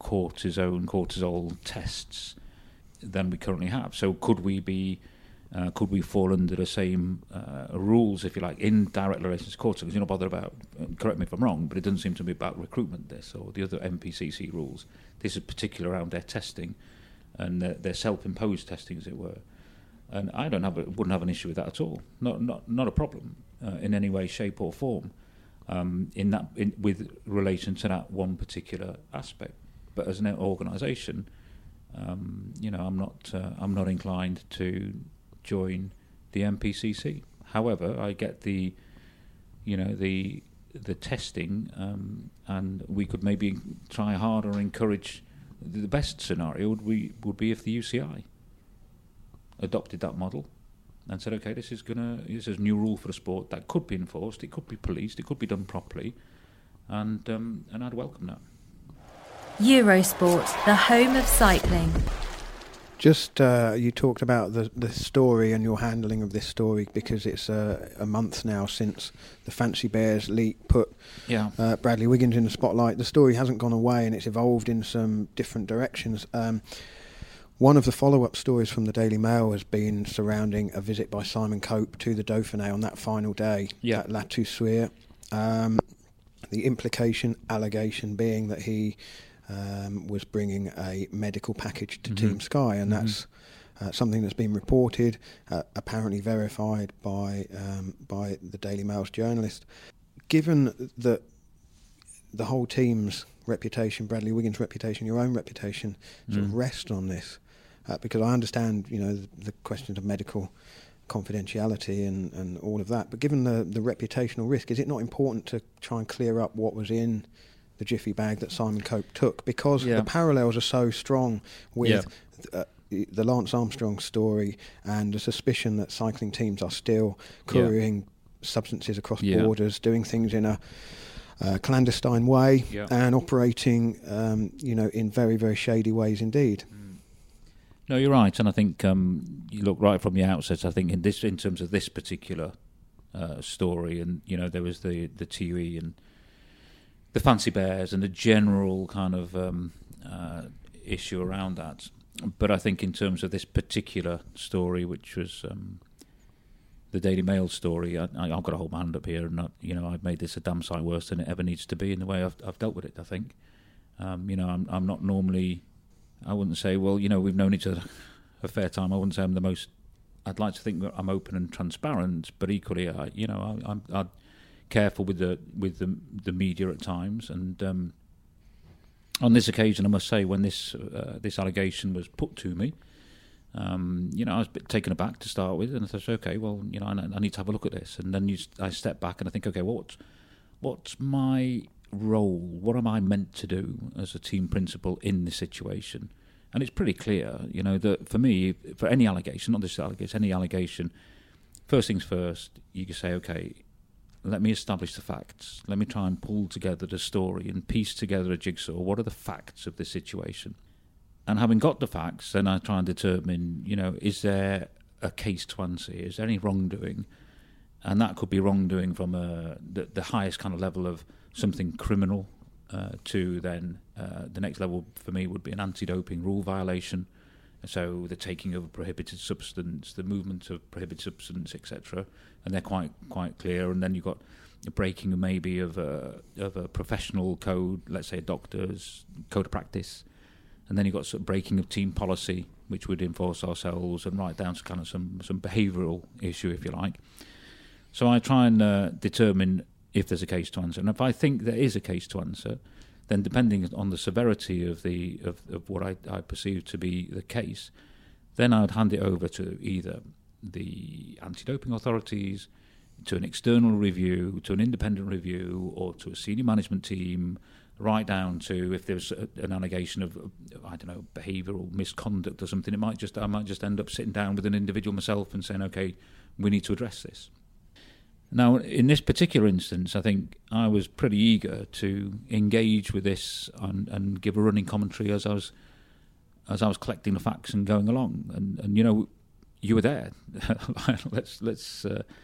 cortisol tests than we currently have? So could we fall under the same rules, if you like, in direct relations to cortisol? Because you're not bothered about, correct me if I'm wrong, but it doesn't seem to be about recruitment, this, or the other MPCC rules. This is particular around their testing and their self-imposed testing, as it were. And I wouldn't have an issue with that at all. Not a problem in any way, shape or form, with relation to that one particular aspect. But as an organisation, I'm not inclined to join the MPCC. However, I get the testing, and we could maybe try harder and encourage. The best scenario would be if the UCI adopted that model and said, okay, this is a new rule for the sport that could be enforced, it could be policed, it could be done properly, and I'd welcome that. Eurosport, the home of cycling. Just you talked about the story and your handling of this story, because it's a month now since the Fancy Bears leak put Bradley Wiggins in the spotlight. The story hasn't gone away, and it's evolved in some different directions. One of the follow-up stories from the Daily Mail has been surrounding a visit by Simon Cope to the Dauphiné on that final day at La Toussuire. The allegation being that he was bringing a medical package to Team Sky, and that's something that's been reported, apparently verified by the Daily Mail's journalist. Given that the whole team's reputation, Bradley Wiggins' reputation, your own reputation, sort of rest on this, because I understand, the questions of medical confidentiality and all of that, but given the reputational risk, is it not important to try and clear up what was in the jiffy bag that Simon Cope took? Because the parallels are so strong with the Lance Armstrong story and the suspicion that cycling teams are still couriering substances across borders, doing things in a clandestine way, Yeah. and operating, in very, very shady ways indeed. No, you're right, and I think you look right from the outset. I think in terms of this particular story, and there was the TUE and the Fancy Bears and the general kind of issue around that. But I think in terms of this particular story, which was the Daily Mail story, I've got to hold my hand up here, and I've made this a damn sight worse than it ever needs to be in the way I've dealt with it. I think, I'm not normally. I wouldn't say, well, we've known each other a fair time. I wouldn't say I'm the most. I'd like to think that I'm open and transparent, but equally, I'm careful with the media at times. And on this occasion, I must say, when this allegation was put to me, I was a bit taken aback to start with, and I thought, okay, well, I need to have a look at this. And then I step back and I think, okay, what's my role? What am I meant to do as a team principal in this situation? And it's pretty clear, that for me, for any allegation, not this allegation, any allegation, first things first, you can say, okay, let me establish the facts. Let me try and pull together the story and piece together a jigsaw. What are the facts of this situation? And having got the facts, then I try and determine, is there a case to answer? Is there any wrongdoing? And that could be wrongdoing from the highest kind of level of something criminal to then the next level for me would be an anti-doping rule violation. So the taking of a prohibited substance, the movement of prohibited substance, etc. And they're quite clear. And then you've got the breaking maybe of a professional code, let's say a doctor's code of practice. And then you've got sort of breaking of team policy, which would enforce ourselves, and right down to kind of some behavioural issue, if you like. So I try and determine if there's a case to answer. And if I think there is a case to answer, then depending on the severity of what I perceive to be the case, then I would hand it over to either the anti-doping authorities, to an external review, to an independent review, or to a senior management team, right down to if there's an allegation of, I don't know, behavioural misconduct or something. I might just end up sitting down with an individual myself and saying, okay, we need to address this. Now, in this particular instance, I think I was pretty eager to engage with this and give a running commentary as I was collecting the facts and going along. And you were there. let's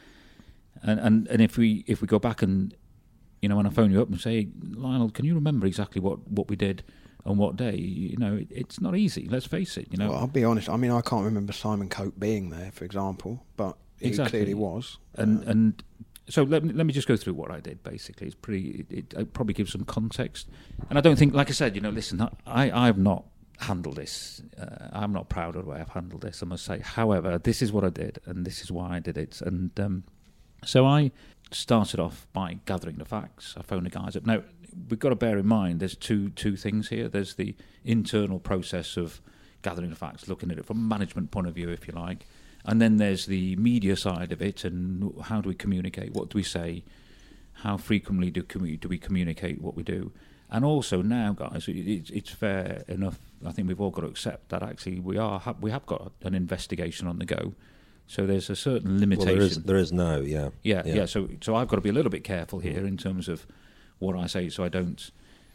and if we go back and when I phone you up and say, Lionel, can you remember exactly what we did on what day? It's not easy. Let's face it. Well, I'll be honest. I mean, I can't remember Simon Cope being there, for example, but he clearly was. And so let me just go through what I did. Basically, it probably gives some context. And I don't think, like I said, listen, I've not handled this. I'm not proud of the way I've handled this, I must say. However, this is what I did, and this is why I did it. And so I started off by gathering the facts. I phoned the guys up. Now, we've got to bear in mind there's two things here. There's the internal process of gathering the facts, looking at it from a management point of view, if you like. And then there's the media side of it, and how do we communicate? What do we say? How frequently do we communicate what we do? And also now, guys, it's fair enough. I think we've all got to accept that actually we have got an investigation on the go. So there's a certain limitation. Well, there is now, yeah. Yeah. So I've got to be a little bit careful here in terms of what I say, so I don't,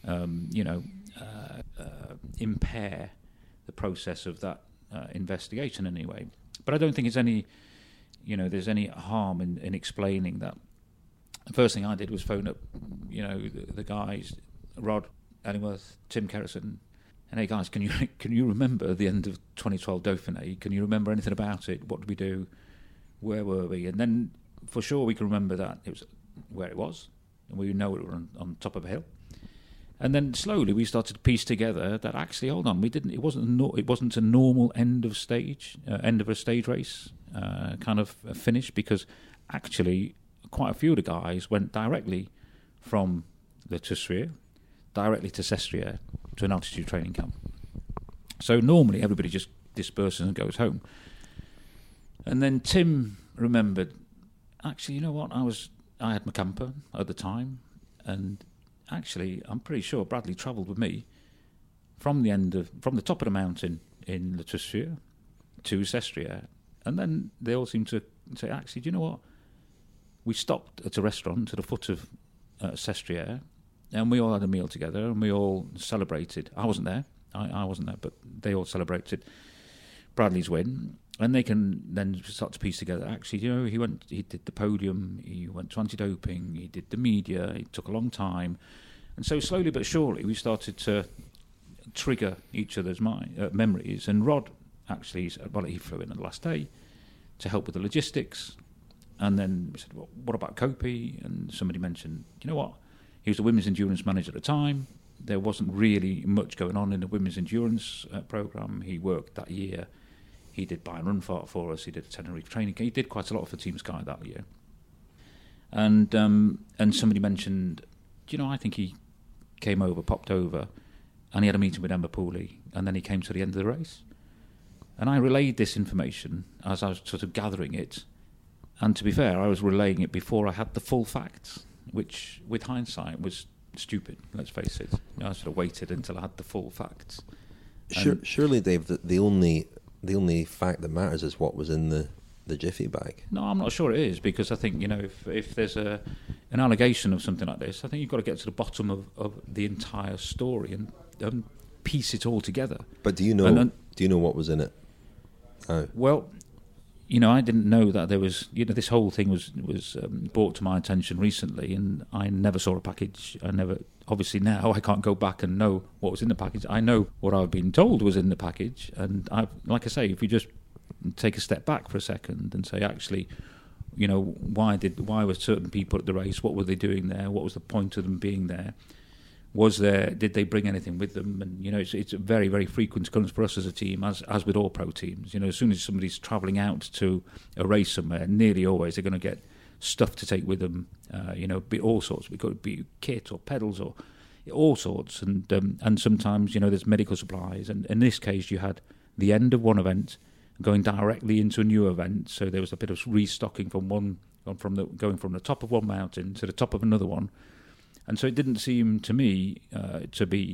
impair the process of that investigation anyway. But I don't think it's any, there's any harm in explaining that. The first thing I did was phone up, the guys, Rod Ellingworth, Tim Kerrison, and hey guys, can you remember the end of 2012 Dauphiné? Can you remember anything about it? What did we do? Where were we? And then for sure we can remember that it was where it was, and we know we were on top of a hill. And then slowly we started to piece together that actually, hold on, it wasn't a normal end of a stage race kind of finish, because actually quite a few of the guys went directly from Le Tussurier directly to Sestriere, to an altitude training camp. So normally everybody just disperses and goes home. And then Tim remembered, actually, you know what, I had my camper at the time, and actually I'm pretty sure Bradley travelled with me from the top of the mountain in Le Tussurier to Sestriere. And then they all seemed to say, actually, do you know what? We stopped at a restaurant at the foot of Sestriere, and we all had a meal together, and we all celebrated. I wasn't there. I wasn't there, but they all celebrated Bradley's win. And they can then start to piece together. Actually, he did the podium, he went to anti-doping, he did the media, it took a long time. And so slowly but surely we started to trigger each other's memories. And Rod actually said, well, he flew in on the last day to help with the logistics. And then we said, well, what about Copey? And somebody mentioned, you know what, he was the women's endurance manager at the time. There wasn't really much going on in the women's endurance programme. He worked that year. He did Bayern Run for us. He did a Tenerife training. He did quite a lot for Team Sky that year. And somebody mentioned, I think he popped over, and he had a meeting with Emma Pooley, and then he came to the end of the race. And I relayed this information as I was sort of gathering it. And to be fair, I was relaying it before I had the full facts, which, with hindsight, was stupid, let's face it. I sort of waited until I had the full facts. Surely, Dave, the only fact that matters is what was in the jiffy bag. No, I'm not sure it is, because I think, if there's an allegation of something like this, I think you've got to get to the bottom of the entire story and piece it all together. But do you know what was in it? Well, I didn't know that there was, this whole thing was brought to my attention recently, and I never saw a package. Obviously now I can't go back and know what was in the package. I know what I've been told was in the package, and like I say, if you just take a step back for a second and say, actually, why were certain people at the race? What were they doing there? What was the point of them being there? Did they bring anything with them? And it's a very, very frequent occurrence for us as a team, as with all pro teams. As soon as somebody's travelling out to a race somewhere, nearly always they're going to get stuff to take with them. Be all sorts. It could be kit or pedals or all sorts. And sometimes there's medical supplies. And in this case, you had the end of one event going directly into a new event. So there was a bit of restocking going from the top of one mountain to the top of another one. And so it didn't seem to me to be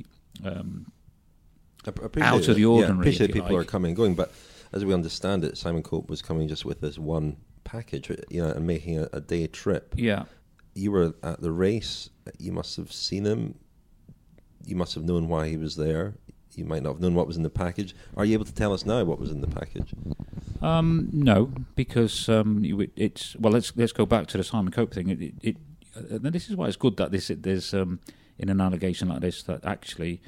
out of the ordinary. Yeah, I appreciate people are coming and going, but as we understand it, Simon Cope was coming just with this one package, and making a day trip. Yeah. You were at the race. You must have seen him. You must have known why he was there. You might not have known what was in the package. Are you able to tell us now what was in the package? No, because let's go back to the Simon Cope thing. And this is why it's good that there's in an allegation like this that actually,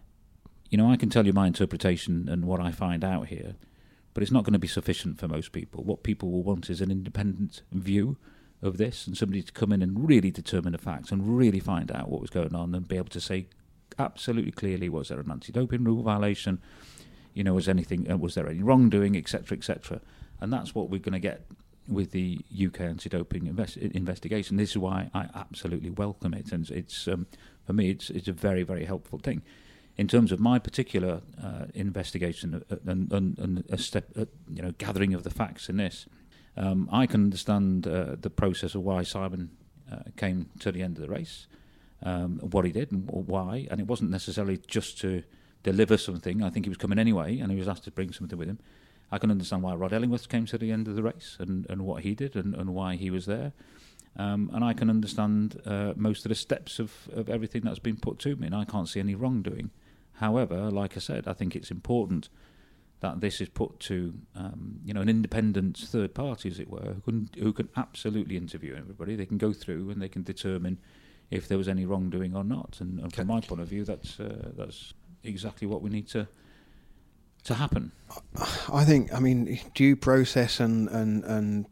I can tell you my interpretation and what I find out here, but it's not going to be sufficient for most people. What people will want is an independent view of this, and somebody to come in and really determine the facts and really find out what was going on and be able to say absolutely clearly, was there an anti-doping rule violation? Was there any wrongdoing, etc., etc. And that's what we're going to get with the UK anti-doping investigation. This is why I absolutely welcome it, and it's for me it's a very, very helpful thing. In terms of my particular investigation and a step, gathering of the facts in this, I can understand the process of why Simon came to the end of the race, what he did and why, and it wasn't necessarily just to deliver something. I think he was coming anyway, and he was asked to bring something with him. I can understand why Rod Ellingworth came to the end of the race and what he did and why he was there. And I can understand most of the steps of everything that's been put to me, and I can't see any wrongdoing. However, like I said, I think it's important that this is put to an independent third party, as it were, who can absolutely interview everybody. They can go through and they can determine if there was any wrongdoing or not. And from my point of view, that's exactly what we need to happen. I think, due process and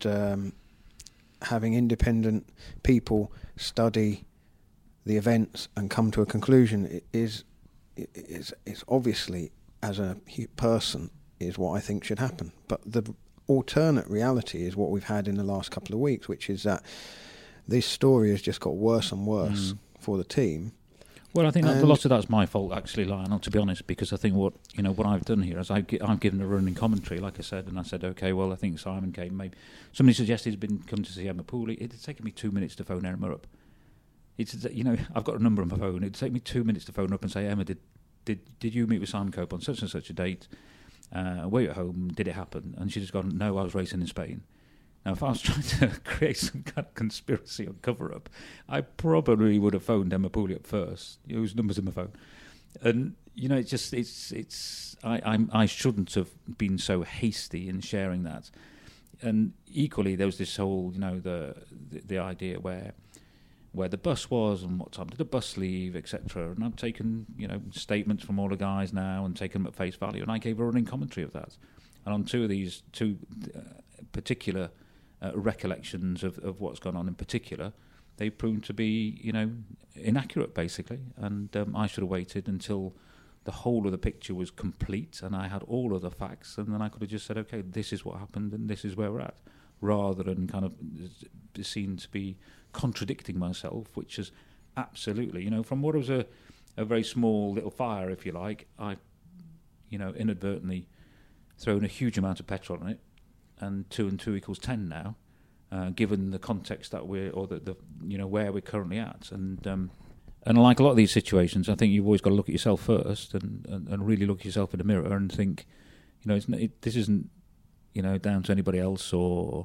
having independent people study the events and come to a conclusion is obviously, as a person, is what I think should happen. But the alternate reality is what we've had in the last couple of weeks, which is that this story has just got worse and worse for the team. Well, I think a lot of that's my fault, actually, Lionel, to be honest, because I think what I've done here is I've given a running commentary, like I said, and I said, okay, well, I think Simon came. Maybe somebody suggested he'd come to see Emma Pooley. It'd taken me 2 minutes to phone Emma up. I've got a number on my phone. It'd take me 2 minutes to phone her up and say, Emma, did you meet with Simon Cope on such and such a date? Were you at home? Did it happen? And she'd just gone, no, I was racing in Spain. Now, if I was trying to create some kind of conspiracy or cover-up, I probably would have phoned Emma Pooley up first, whose number's in my phone. And, I shouldn't have been so hasty in sharing that. And equally, there was this whole, the idea where the bus was and what time did the bus leave, etc. And I've taken, statements from all the guys now and taken them at face value, and I gave a running commentary of that. And on two particular recollections of what's gone on in particular, they proved to be, inaccurate, basically. And I should have waited until the whole of the picture was complete and I had all of the facts, and then I could have just said, okay, this is what happened and this is where we're at, rather than kind of seen to be contradicting myself, which is absolutely, from what was a very small little fire, if you like, I, inadvertently thrown a huge amount of petrol on it, and 2 and 2 equals 10 now, given the context that we're, or the where we're currently at, and like a lot of these situations, I think you've always got to look at yourself first and really look at yourself in the mirror and think, this isn't, down to anybody else or,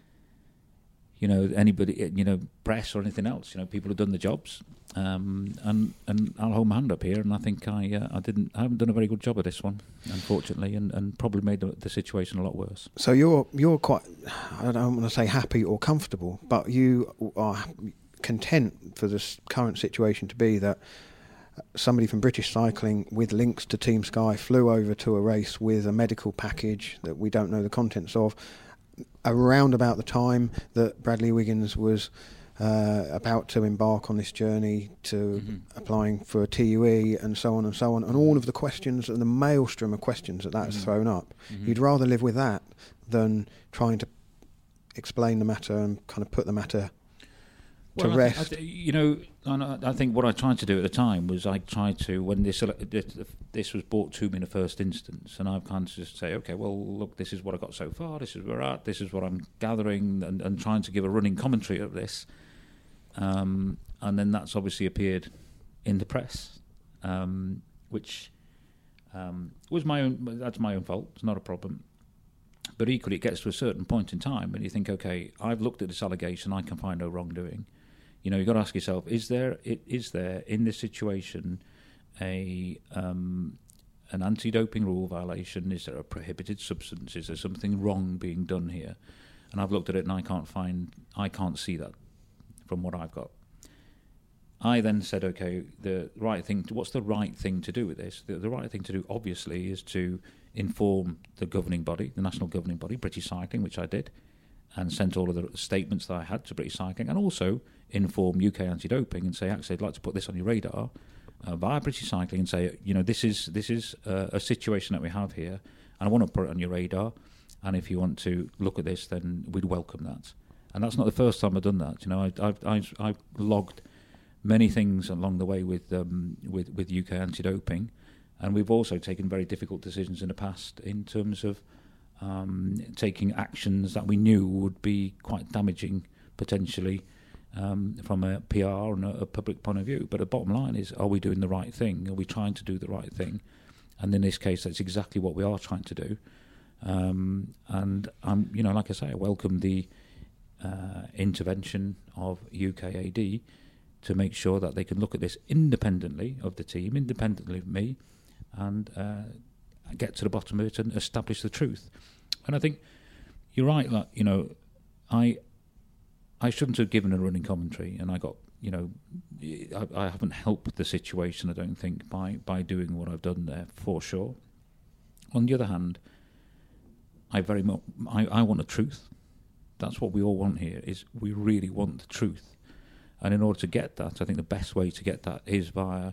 anybody, press or anything else. People have done the jobs, and I'll hold my hand up here. And I think I haven't done a very good job of this one, unfortunately, and probably made the situation a lot worse. So you're quite, I don't want to say happy or comfortable, but you are content for this current situation to be that somebody from British Cycling with links to Team Sky flew over to a race with a medical package that we don't know the contents of, around about the time that Bradley Wiggins was about to embark on this journey to applying for a TUE and so on, and all of the questions and the maelstrom of questions that has thrown up. You'd rather live with that than trying to explain the matter and kind of put the matter to rest. I think what I tried to do at the time was I tried to, when this was brought to me in the first instance, and I've kind of just say, okay, well, look, this is what I got so far, this is where we're at, this is what I'm gathering, and trying to give a running commentary of this. And then that's obviously appeared in the press, which was that's my own fault, it's not a problem. But equally, it gets to a certain point in time when you think, okay, I've looked at this allegation, I can find no wrongdoing. You've got to ask yourself, is there in this situation an anti-doping rule violation? Is there a prohibited substance? Is there something wrong being done here? And I've looked at it and I can't see that from what I've got. I then said, okay, what's the right thing to do with this? The right thing to do, obviously, is to inform the governing body, the national governing body, British Cycling, which I did, and sent all of the statements that I had to British Cycling, and also inform UK Anti-Doping and say, actually, I'd like to put this on your radar via British Cycling and say, this is a situation that we have here, and I want to put it on your radar, and if you want to look at this, then we'd welcome that. And that's not the first time I've done that. I've logged many things along the way with UK Anti-Doping, and we've also taken very difficult decisions in the past in terms of taking actions that we knew would be quite damaging potentially from a PR and a public point of view. But the bottom line is, are we doing the right thing? Are we trying to do the right thing? And in this case, that's exactly what we are trying to do. And I'm, like I say, I welcome the intervention of UKAD to make sure that they can look at this independently of the team, independently of me, and get to the bottom of it and establish the truth. And I think you're right that, I shouldn't have given a running commentary, and I got, I haven't helped the situation, I don't think, by doing what I've done there, for sure. On the other hand, I want the truth. That's what we all want here, is we really want the truth. And in order to get that, I think the best way to get that is via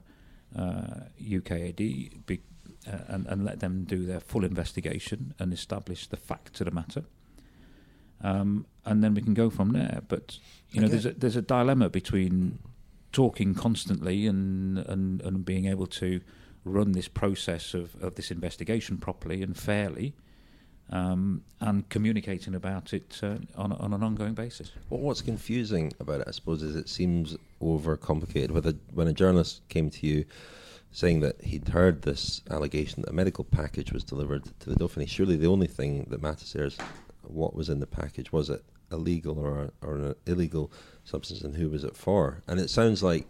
UKAD, and let them do their full investigation and establish the facts of the matter. And then we can go from there. But there's a dilemma between talking constantly and being able to run this process of this investigation properly and fairly, and communicating about it on an ongoing basis. Well, what's confusing about it, I suppose, is it seems overcomplicated. When a journalist came to you saying that he'd heard this allegation that a medical package was delivered to the Dauphiné, surely the only thing that matters there is what was in the package. Was it a legal or an illegal substance, and who was it for? And it sounds like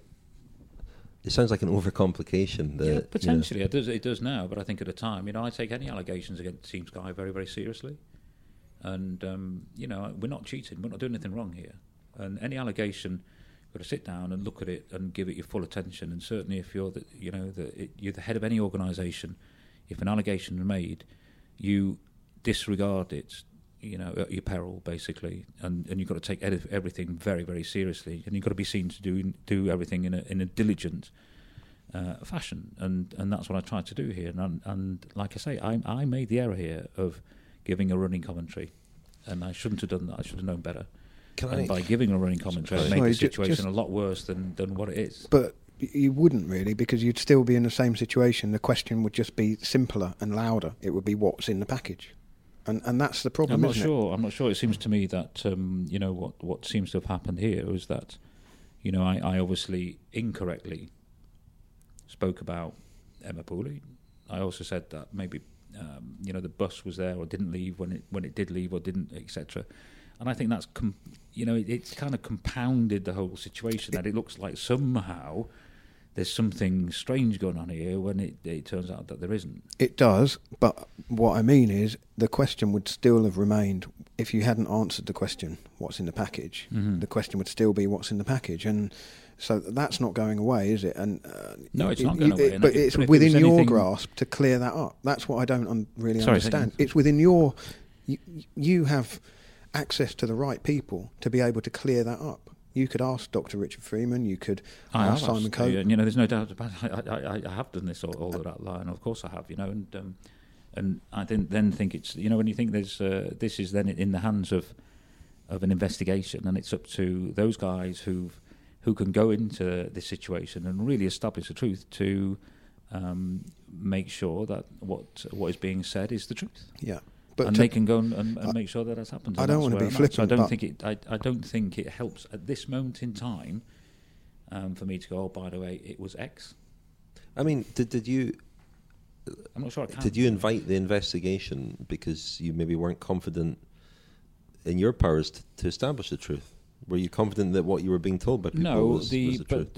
an overcomplication. Yeah, potentially it does now, but I think at the time, I take any allegations against Team Sky very, very seriously. And we're not cheating, we're not doing anything wrong here. And any allegation, you've got to sit down and look at it and give it your full attention. And certainly, if you're you're the head of any organisation, if an allegation is made, you disregard it, at your peril, basically, and you've got to take everything very, very seriously, and you've got to be seen to do everything in a diligent fashion, and that's what I tried to do here. And like I say, I made the error here of giving a running commentary, and I shouldn't have done that. I should have known better. By giving a running commentary, I made the situation a lot worse than what it is. But you wouldn't really, because you'd still be in the same situation. The question would just be simpler and louder. It would be what's in the package. And that's the problem, I'm not sure. It seems to me that, what seems to have happened here is that, I obviously incorrectly spoke about Emma Pooley. I also said that maybe, the bus was there or didn't leave when it did leave or didn't, etc. And I think that's, it's kind of compounded the whole situation, that it looks like somehow there's something strange going on here when it turns out that there isn't. It does, but what I mean is the question would still have remained, if you hadn't answered the question, what's in the package, the question would still be what's in the package. And so that's not going away, is it? And no, it's not going away. But it's within your grasp to clear that up. That's what I don't really understand. It's within your... You have access to the right people to be able to clear that up. You could ask Dr. Richard Freeman. You could ask Simon Cope. And, there's no doubt about it. I have done this all of that line. Of course I have. And I then think it's when you think there's this is then in the hands of an investigation, and it's up to those guys who can go into this situation and really establish the truth to make sure that what is being said is the truth. Yeah. But they can go and make sure that has happened. I don't want to be flippant. So I don't think it helps at this moment in time for me to go, oh, by the way, it was X. I mean, did you? I'm not sure I can. Did you invite the investigation because you maybe weren't confident in your powers to establish the truth? Were you confident that what you were being told by people was the truth?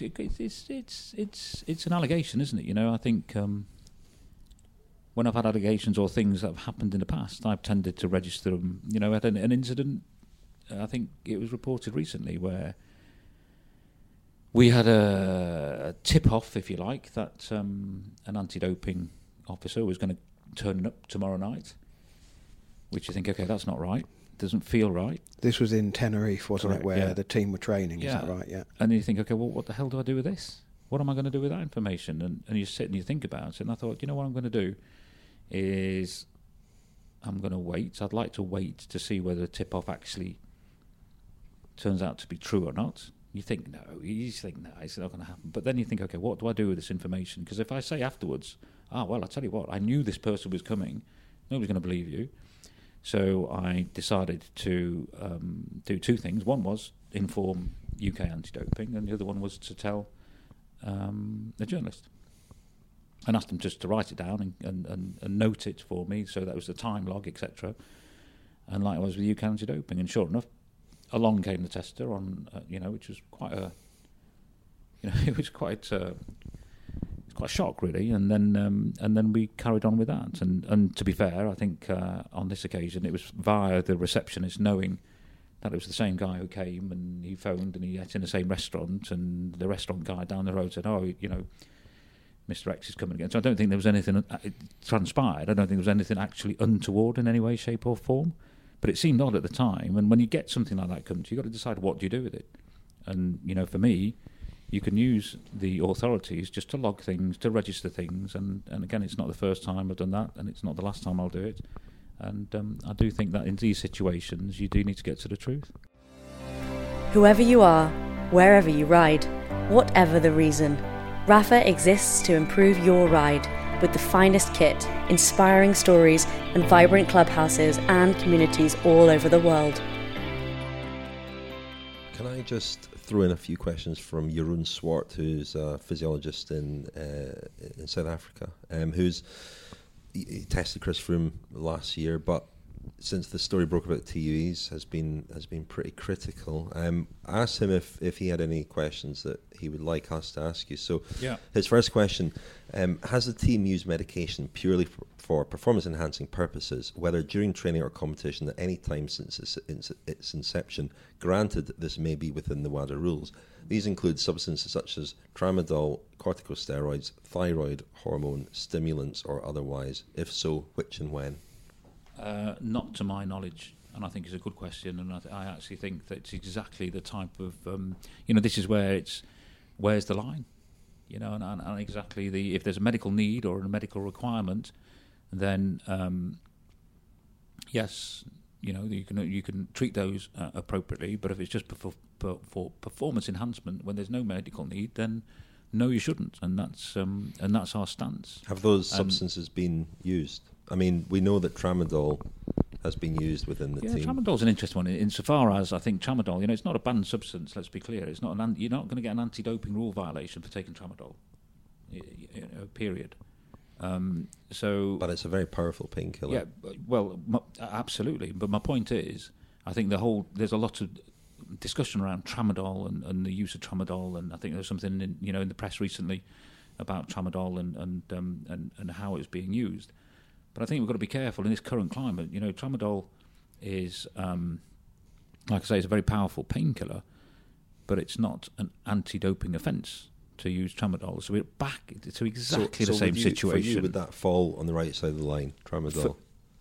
It's an allegation, isn't it? I think. When I've had allegations or things that have happened in the past, I've tended to register them. I had an incident, I think it was reported recently, where we had a tip-off, if you like, that an anti-doping officer was going to turn up tomorrow night, which you think, okay, that's not right. Doesn't feel right. This was in Tenerife, wasn't Correct, it, where the team were training, is that right? Yeah. And you think, okay, well, what the hell do I do with this? What am I going to do with that information? And you sit and you think about it, and I thought, what I'm going to do is I'm going to wait. I'd like to wait to see whether the tip-off actually turns out to be true or not. You think, no, it's not going to happen. But then you think, okay, what do I do with this information? Because if I say afterwards, well, I'll tell you what, I knew this person was coming, nobody's going to believe you. So I decided to do two things. One was inform UK anti-doping, and the other one was to tell a journalist. And asked them just to write it down and note it for me, so that was the time log, etc. And likewise with UK anti-doping. And sure enough, along came the tester on, which was quite a, it was quite a shock really. And then we carried on with that. And to be fair, I think on this occasion it was via the receptionist knowing that it was the same guy who came, and he phoned and he ate in the same restaurant, and the restaurant guy down the road said, Mr. X is coming again. So I don't think there was anything transpired. I don't think there was anything actually untoward in any way, shape or form. But it seemed odd at the time. And when you get something like that come to you, you've got to decide what do you do with it. And, for me, you can use the authorities just to log things, to register things. And again, it's not the first time I've done that, and it's not the last time I'll do it. And I do think that in these situations, you do need to get to the truth. Whoever you are, wherever you ride, whatever the reason, Rapha exists to improve your ride with the finest kit, inspiring stories, and vibrant clubhouses and communities all over the world. Can I just throw in a few questions from Jeroen Swart, who's a physiologist in South Africa, he tested Chris Froome last year, but since the story broke about TUEs, has been pretty critical. I asked him if he had any questions that he would like us to ask you. So, his first question: has the team used medication purely for performance-enhancing purposes, whether during training or competition, at any time since its inception? Granted, this may be within the WADA rules. These include substances such as tramadol, corticosteroids, thyroid hormone, stimulants, or otherwise. If so, which and when? Not to my knowledge, and I think it's a good question, and I actually think that it's exactly the type of, this is where where's the line, and exactly if there's a medical need or a medical requirement, then yes, you can treat those appropriately, but if it's just for performance enhancement when there's no medical need, then no, you shouldn't, and that's our stance. Have those substances been used? I mean, we know that tramadol has been used within the team. Yeah, tramadol's an interesting one insofar as I think tramadol, it's not a banned substance, let's be clear. It's not you're not going to get an anti-doping rule violation for taking tramadol, period. But it's a very powerful painkiller. Yeah, well, absolutely. But my point is, I think there's a lot of discussion around tramadol and the use of tramadol, and I think there's something in the press recently about tramadol and how it's being used. But I think we've got to be careful in this current climate. Tramadol is, like I say, it's a very powerful painkiller, but it's not an anti-doping offence to use tramadol. So we're back to exactly the same situation. For you, would that fall on the right side of the line, tramadol?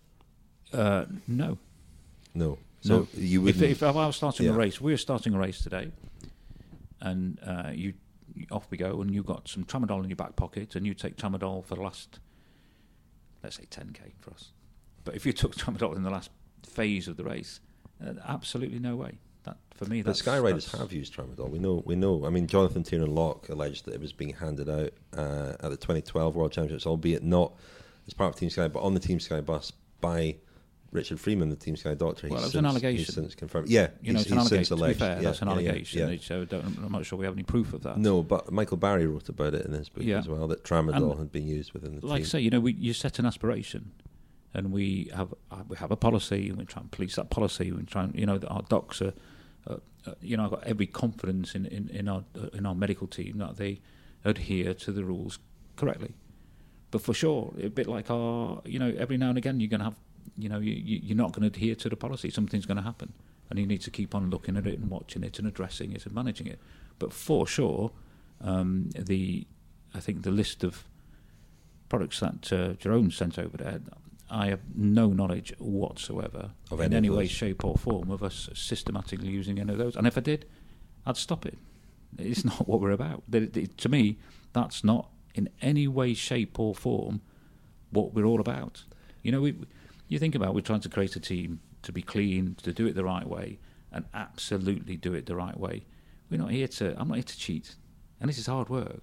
No. No. So you wouldn't. If I was starting a race, we're starting a race today, and off we go, and you've got some tramadol in your back pocket, and you take tramadol for the last, let's say 10k for us. But if you took tramadol in the last phase of the race, absolutely no way. That for me, the Sky Riders have used tramadol. We know. I mean, Jonathan Tiernan-Locke alleged that it was being handed out at the 2012 World Championships, albeit not as part of Team Sky, but on the Team Sky bus by Richard Freeman, the Team Sky doctor. Well, it was an allegation. He's since confirmed. Yeah, it's an allegation. To be fair, that's an allegation. allegation. So I'm not sure we have any proof of that. No, but Michael Barry wrote about it in his book as well, that tramadol had been used within the team. Like I say, you set an aspiration, and we have a policy, and we try and police that policy. We try and, that our docs are, I've got every confidence in our medical team that they adhere to the rules correctly. But for sure, a bit like every now and again, you're going to have. You're not going to adhere to the policy. Something's going to happen, and you need to keep on looking at it and watching it and addressing it and managing it. But for sure, I think the list of products that Jerome sent over there, I have no knowledge whatsoever of in any way, shape, or form of us systematically using any of those. And if I did, I'd stop it. It's not what we're about. To me, that's not in any way, shape, or form what we're all about. You think about, we're trying to create a team to be clean, to do it the right way, and absolutely do it the right way. I'm not here to cheat, and this is hard work.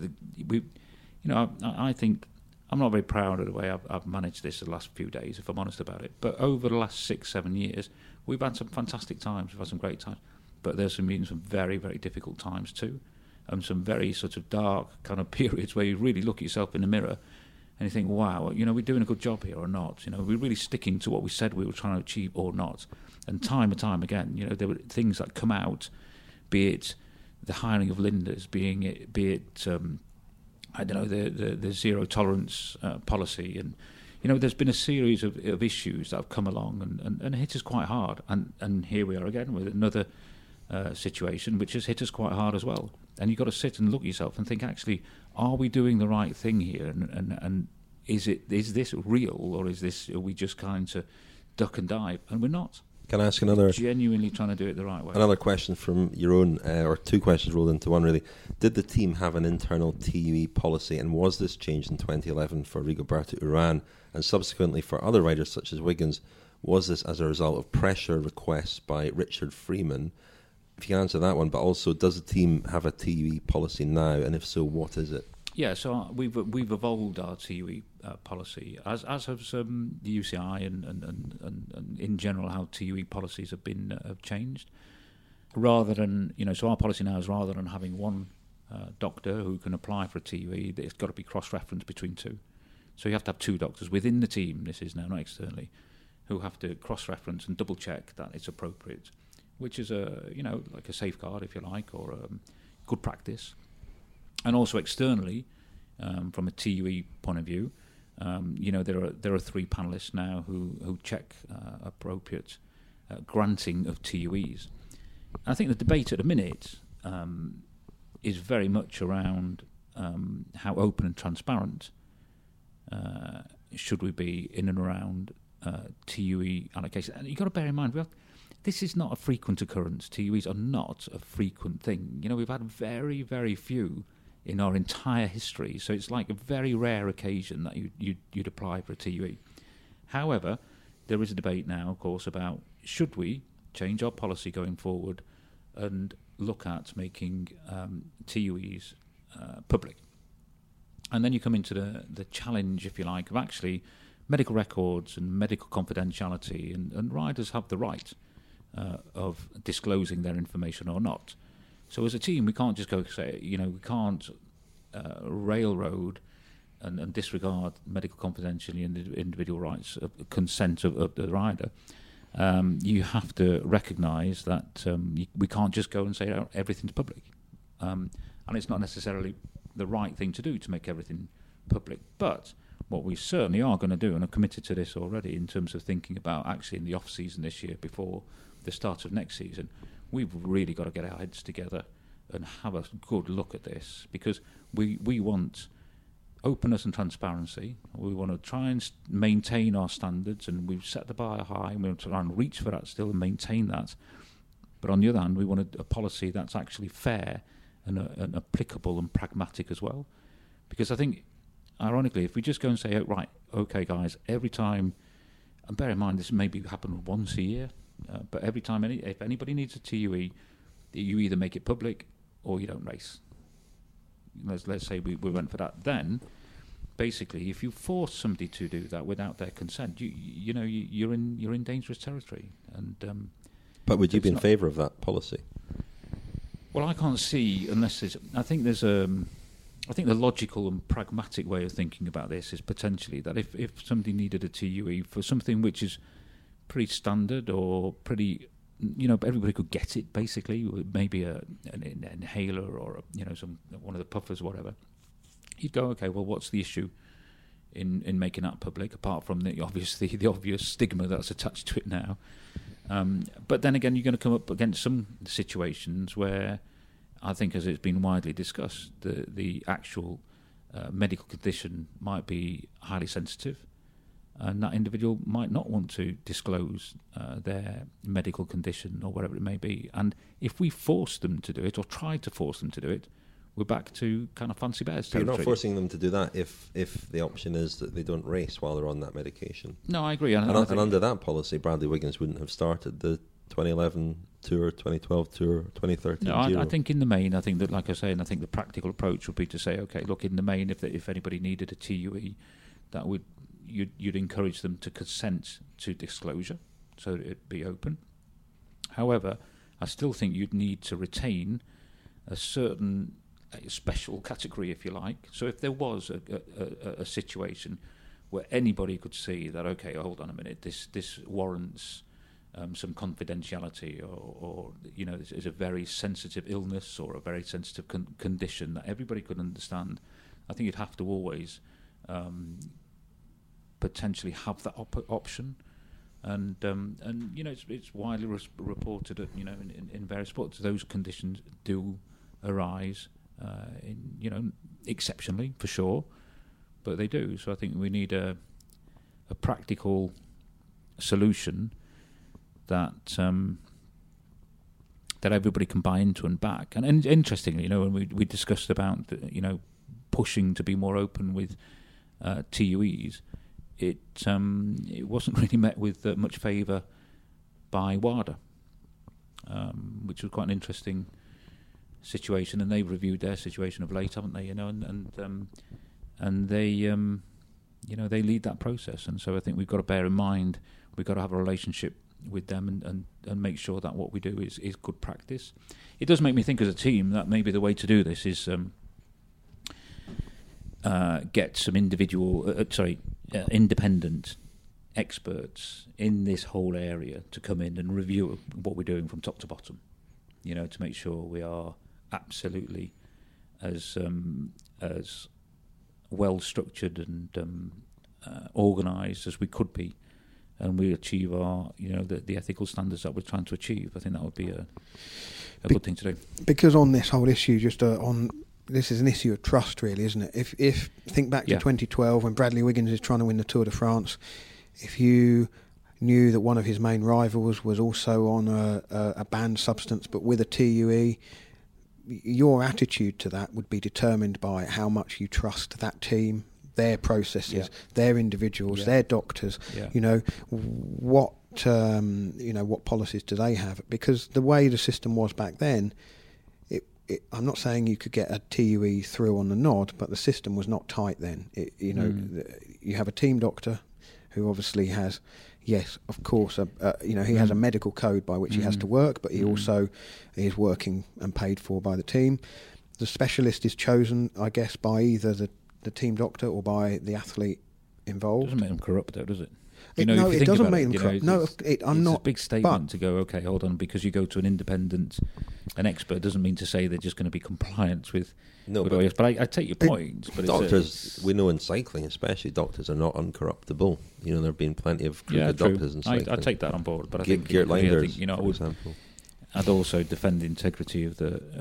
I think I'm not very proud of the way I've managed this the last few days, if I'm honest about it. But over the last 6-7 years, we've had some fantastic times, we've had some great times, but there's been some very, very difficult times too, and some very sort of dark kind of periods where you really look at yourself in the mirror and you think, wow, we're doing a good job here or not? We're really sticking to what we said we were trying to achieve or not? And time and time again, there were things that come out, be it the hiring of Linders, be it the zero tolerance policy, and there's been a series of issues that have come along and hit us quite hard. And here we are again with another situation which has hit us quite hard as well. And you've got to sit and look at yourself and think, actually, are we doing the right thing here? And is this real, or are we just kind of duck and dive? And we're not. Can I ask another? Genuinely trying to do it the right way. Another question from your own, or two questions rolled into one, really. Did the team have an internal TUE policy, and was this changed in 2011 for Rigoberto Urán, and subsequently for other riders such as Wiggins? Was this as a result of pressure requests by Richard Freeman? If you can answer that one, but also, does the team have a TUE policy now, and if so, what is it? Yeah, so we've evolved our TUE policy, as have the UCI and in general how TUE policies have changed. Rather than so our policy now is, rather than having one doctor who can apply for a TUE, it's got to be cross-referenced between two. So you have to have two doctors within the team. This is now, not externally. who have to cross-reference and double-check that it's appropriate, which is like a safeguard, if you like, or good practice. And also externally, from a TUE point of view, there are 3 panelists now who check appropriate granting of TUEs. I think the debate at the minute is very much around how open and transparent should we be in and around TUE allocation. And you've got to bear in mind, this is not a frequent occurrence. TUEs are not a frequent thing. We've had very, very few in our entire history, so it's like a very rare occasion that you'd apply for a TUE. However, there is a debate now, of course, about should we change our policy going forward and look at making TUEs public. And then you come into the challenge, if you like, of actually medical records and medical confidentiality, and riders have the right of disclosing their information or not. So as a team, we can't just go say, we can't railroad and disregard medical confidentiality and individual rights of consent of the rider. You have to recognise that we can't just go and say everything's public. And it's not necessarily the right thing to do to make everything public. But what we certainly are going to do, and I've committed to this already in terms of thinking about actually in the off-season this year before the start of next season, we've really got to get our heads together and have a good look at this, because we want openness and transparency. We want to try and maintain our standards, and we've set the bar high, and we want to try and reach for that still and maintain that. But on the other hand, we want a policy that's actually fair and applicable and pragmatic as well. Because I think, ironically, if we just go and say, right, okay, guys, every time, and bear in mind this maybe happen once a year, but every time if anybody needs a TUE, you either make it public or you don't race. Let's say we went for that. Then, basically, if you force somebody to do that without their consent, you're in dangerous territory. And but would you be in favour of that policy? Well, I can't see unless there's. I think the logical and pragmatic way of thinking about this is potentially that if somebody needed a TUE for something which is pretty standard or pretty, everybody could get it basically, maybe an inhaler or one of the puffers, whatever. You'd go, okay, well, what's the issue in making that public, apart from the obvious stigma that's attached to it now? But then again, you're going to come up against some situations where I think, as it's been widely discussed, the actual medical condition might be highly sensitive, and that individual might not want to disclose their medical condition or whatever it may be. And if we force them to do it, or try to force them to do it, we're back to kind of fancy bears territory. You're not forcing them to do that if the option is that they don't race while they're on that medication. No, I agree. And under that policy, Bradley Wiggins wouldn't have started the 2011 Tour, 2012 Tour, 2013 Giro. I think in the main, I think that, like I say, and I think the practical approach would be to say, okay, look, in the main, if anybody needed a TUE, that you'd encourage them to consent to disclosure, so that it'd be open. However, I still think you'd need to retain a certain special category, if you like. So if there was a situation where anybody could see that, okay, hold on a minute, this warrants some confidentiality, or is a very sensitive illness or a very sensitive condition that everybody could understand, I think you'd have to always potentially have that option. And it's widely reported that in various sports those conditions do arise exceptionally, for sure, but they do. So I think we need a practical solution that everybody can buy into and back. And interestingly, when we discussed about pushing to be more open with TUEs, it wasn't really met with much favour by WADA, which was quite an interesting situation, and they've reviewed their situation of late, haven't they? And they they lead that process, and so I think we've got to bear in mind we've got to have a relationship with them and make sure that what we do is good practice. It does make me think as a team that maybe the way to do this is get some independent experts in this whole area to come in and review what we're doing from top to bottom, to make sure we are absolutely as well structured and organised as we could be, and we achieve our, the ethical standards that we're trying to achieve. I think that would be a good thing to do. Because on this whole issue, this is an issue of trust, really, isn't it? If think back to 2012 when Bradley Wiggins is trying to win the Tour de France, if you knew that one of his main rivals was also on a banned substance but with a TUE, your attitude to that would be determined by how much you trust that team, their processes, their individuals, their doctors. What policies do they have? Because the way the system was back then, I'm not saying you could get a TUE through on the nod, but the system was not tight then. You have a team doctor who obviously has, yes, of course, he has a medical code by which he has to work, but he also is working and paid for by the team. The specialist is chosen, I guess, by either the team doctor or by the athlete involved. Doesn't make them corrupt, though, does it? It doesn't make them corrupt. It's a big statement to go, okay, hold on, because you go to an expert doesn't mean to say they're just going to be compliant with. No, but I take your point. But doctors, we know in cycling, especially, doctors are not uncorruptible. There have been plenty of doctors in cycling. I take that on board, but I think Geert Leinders, for example. I'd also defend the integrity of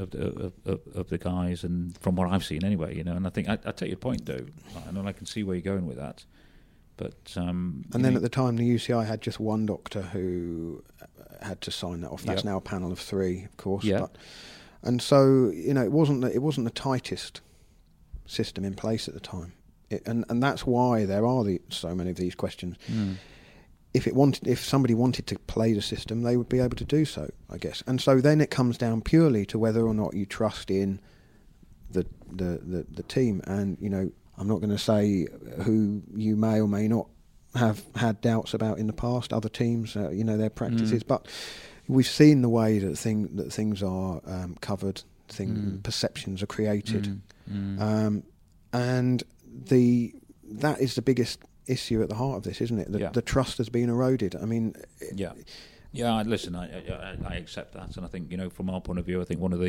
the guys, and from what I've seen anyway, and I think I take your point though, and I can see where you're going with that. But and then at the time, the UCI had just one doctor who had to sign that off. That's now a panel of 3, of course. Yeah. And so it wasn't the tightest system in place at the time, and that's why there are so many of these questions. If somebody wanted to play the system, they would be able to do so, I guess. And so then it comes down purely to whether or not you trust in the team. And I'm not going to say who you may or may not have had doubts about in the past, other teams, their practices, but we've seen the way that things are covered, perceptions are created, and that is the biggest issue at the heart of this, isn't it? The trust has been eroded. I mean, listen, I accept that, and I think from our point of view, I think one of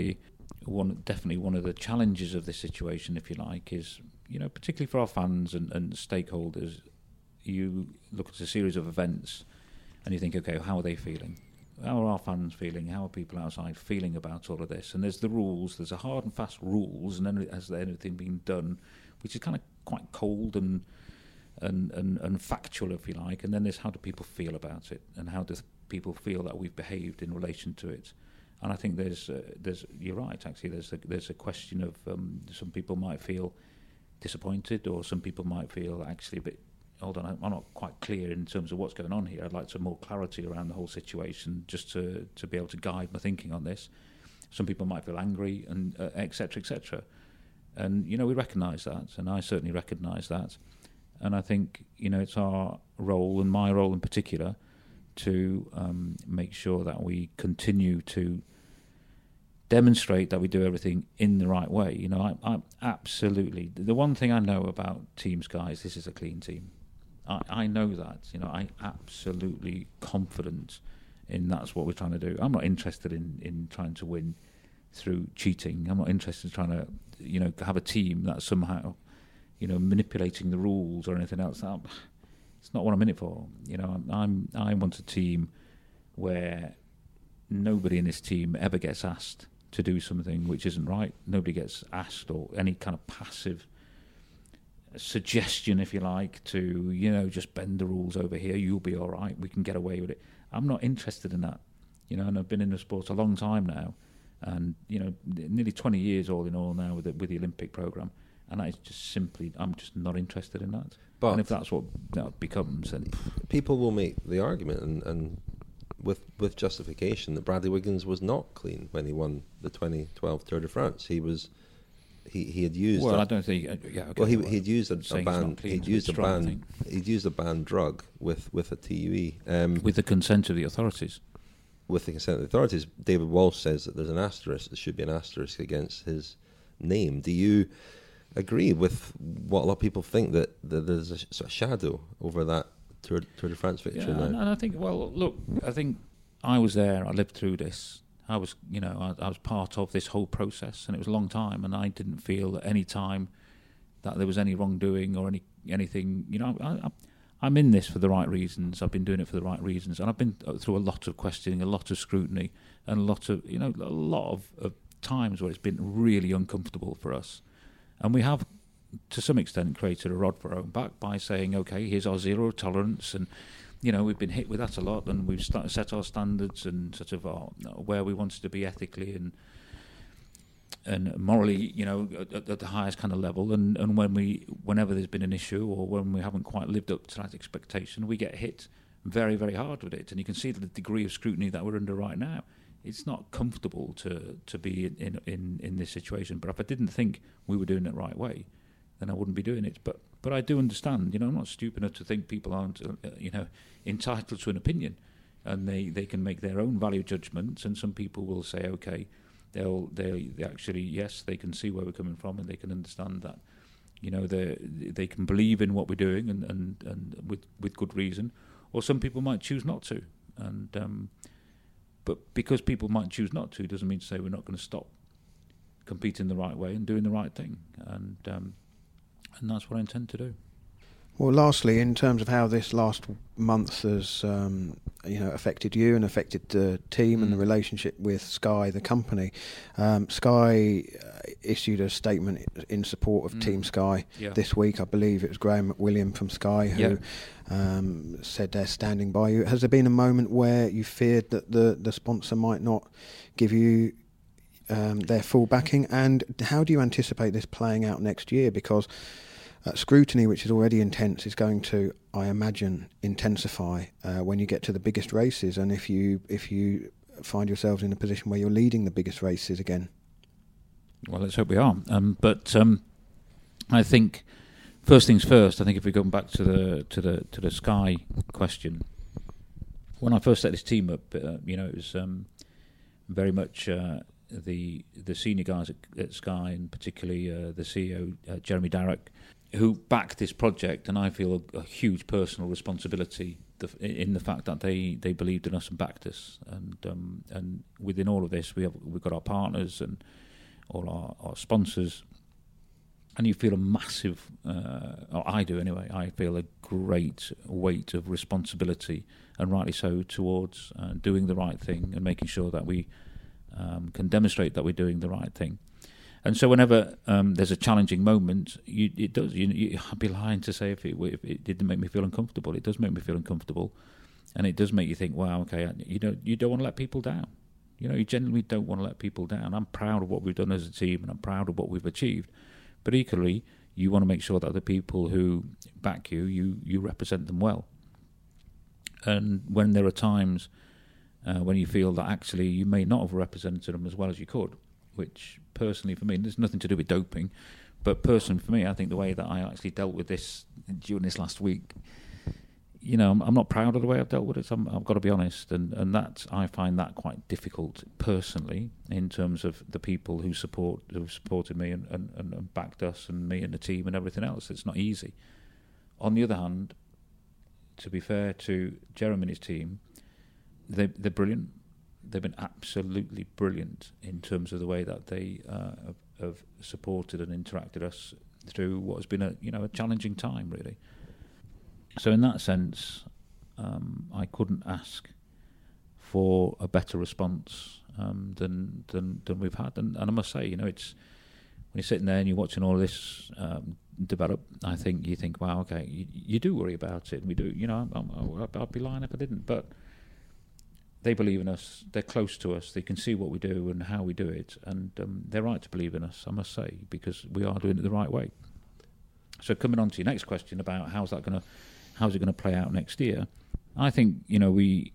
the challenges of this situation, if you like, is particularly for our fans and stakeholders, you look at a series of events and you think, okay, how are they feeling? How are our fans feeling? How are people outside feeling about all of this? And there's the rules, there's a hard and fast rules, and then has anything been done, which is kind of quite cold and factual, if you like. And then there's how do people feel about it, and how do people feel that we've behaved in relation to it. And I think there's you're right, actually. There's a question of some people might feel disappointed, or some people might feel actually a bit, hold on, I'm not quite clear in terms of what's going on here. I'd like some more clarity around the whole situation, just to be able to guide my thinking on this. Some people might feel angry, and et cetera, et cetera. And we recognise that, and I certainly recognise that. And I think it's our role, and my role in particular, to make sure that we continue to demonstrate that we do everything in the right way. I'm absolutely, the one thing I know about teams, guys, this is a clean team. I know that. I'm absolutely confident in that's what we're trying to do. I'm not interested in trying to win through cheating. I'm not interested in trying to have a team that's somehow manipulating the rules or anything else. It's not what I'm in it for. I want a team where nobody in this team ever gets asked to do something which isn't right. Nobody gets asked, or any kind of passive suggestion, if you like, to just bend the rules over here. You'll be all right. We can get away with it. I'm not interested in that. And I've been in the sport a long time now, and nearly 20 years all in all now with the Olympic program. And that is just simply, I'm just not interested in that. But and if that's what that becomes, then people will make the argument, and with justification, that Bradley Wiggins was not clean when he won the 2012 Tour de France. He had used. Well, I don't think. He'd used a banned. He'd used a banned drug with a TUE. With the consent of the authorities. With the consent of the authorities, David Walsh says that there's an asterisk. There should be an asterisk against his name. Do you agree with what a lot of people think, that there's a sort of shadow over that Tour de France victory Yeah, now. and I think, well, look, I think I was there. I lived through this. I was, I was part of this whole process, and it was a long time. And I didn't feel at any time that there was any wrongdoing or anything. I'm in this for the right reasons. I've been doing it for the right reasons, and I've been through a lot of questioning, a lot of scrutiny, and a lot of times where it's been really uncomfortable for us. And we have, to some extent, created a rod for our own back by saying, okay, here's our zero tolerance, and we've been hit with that a lot, and we've set our standards and sort of where we wanted to be ethically and morally, at the highest kind of level. And whenever there's been an issue or when we haven't quite lived up to that expectation, we get hit very, very hard with it. And you can see the degree of scrutiny that we're under right now. It's not comfortable to be in this situation. But if I didn't think we were doing it the right way, then I wouldn't be doing it. But I do understand. I'm not stupid enough to think people aren't, entitled to an opinion, and they can make their own value judgments. And some people will say, okay, they actually, yes, they can see where we're coming from, and they can understand that, they can believe in what we're doing, and with good reason. Or some people might choose not to, and but because people might choose not to, doesn't mean to say we're not going to stop competing the right way and doing the right thing, and that's what I intend to do. Well, lastly, in terms of how this last month has, affected you and affected the team and the relationship with Sky, the company, Sky issued a statement in support of Team Sky this week. I believe it was Graham McWilliam from Sky who said they're standing by you. Has there been a moment where you feared that the sponsor might not give you their full backing? And how do you anticipate this playing out next year? Because scrutiny, which is already intense, is going to, I imagine, intensify when you get to the biggest races, and if you find yourselves in a position where you're leading the biggest races again. Well, let's hope we are. But I think first things first. I think if we go back to the Sky question, when I first set this team up, it was very much the senior guys at Sky, and particularly the CEO Jeremy Darroch, who backed this project, and I feel a huge personal responsibility in the fact that they believed in us and backed us. And within all of this, we've got our partners and all our sponsors, and you feel a massive, or I do anyway, I feel a great weight of responsibility, and rightly so, towards doing the right thing and making sure that we can demonstrate that we're doing the right thing. And so whenever there's a challenging moment, I'd be lying to say if it didn't make me feel uncomfortable. It does make me feel uncomfortable, and it does make you think, wow, okay, you don't want to let people down. You genuinely don't want to let people down. I'm proud of what we've done as a team, and I'm proud of what we've achieved. But equally, you want to make sure that the people who back you represent them well. And when there are times when you feel that actually you may not have represented them as well as you could, which personally for me, there's nothing to do with doping, but personally for me, I think the way that I actually dealt with this during this last week, I'm not proud of the way I've dealt with it. I've got to be honest, and that I find that quite difficult personally in terms of the people who supported me and backed us and me and the team and everything else. It's not easy. On the other hand, to be fair to Jeremy and his team, they're brilliant. They've been absolutely brilliant in terms of the way that they have supported and interacted us through what has been a challenging time, really. So in that sense, I couldn't ask for a better response than we've had. And I must say, it's when you're sitting there and you're watching all of this develop, I think you think, wow, okay, you do worry about it, and we do. I'd be lying if I didn't, but they believe in us, they're close to us, they can see what we do and how we do it, and they're right to believe in us, I must say, because we are doing it the right way. So coming on to your next question about how's it going to play out next year, I think we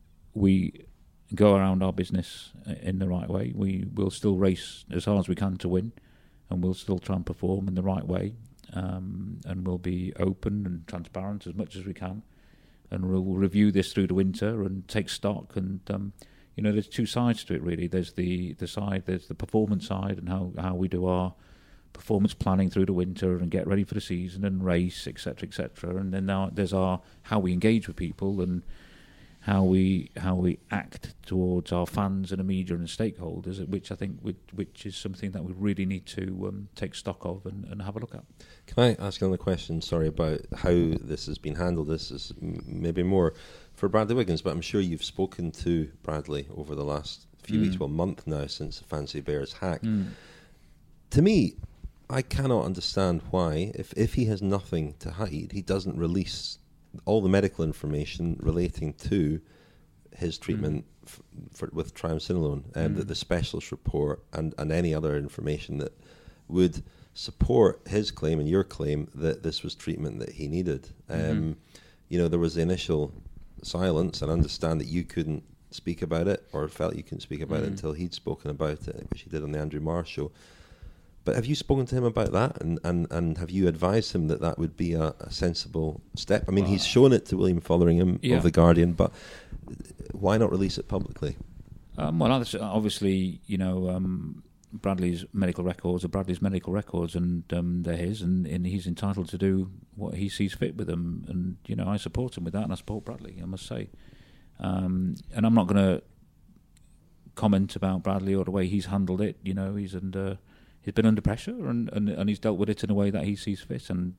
go around our business in the right way. We will still race as hard as we can to win, and we'll still try and perform in the right way, and we'll be open and transparent as much as we can. And we'll review this through the winter and take stock. And there's two sides to it really. There's the performance side and how we do our performance planning through the winter and get ready for the season and race, etc., etc. And then now there's our how we engage with people and how we act towards our fans and the media and stakeholders, which I think which is something that we really need to take stock of and have a look at. Can I ask another question? Sorry, about how this has been handled. This is maybe more for Bradley Wiggins, but I'm sure you've spoken to Bradley over the last few weeks, well, month now since the Fancy Bears hack. To me, I cannot understand why, if he has nothing to hide, he doesn't release all the medical information relating to his treatment with triamcinolone, the specialist report and any other information that would support his claim and your claim that this was treatment that he needed. You know, there was the initial silence, and I understand that you couldn't speak about it or felt you couldn't speak about it until he'd spoken about it, which he did on the Andrew Marr show. But have you spoken to him about that, and have you advised him that that would be a sensible step? I mean, he's shown it to William Fotheringham of The Guardian, but why not release it publicly? Well, obviously, you know, Bradley's medical records are Bradley's medical records, and they're his, and he's entitled to do what he sees fit with them. And, you know, I support him with that, and I support Bradley, I must say. And I'm not going to comment about Bradley or the way he's handled it. You know, he's been under pressure, and he's dealt with it in a way that he sees fit. And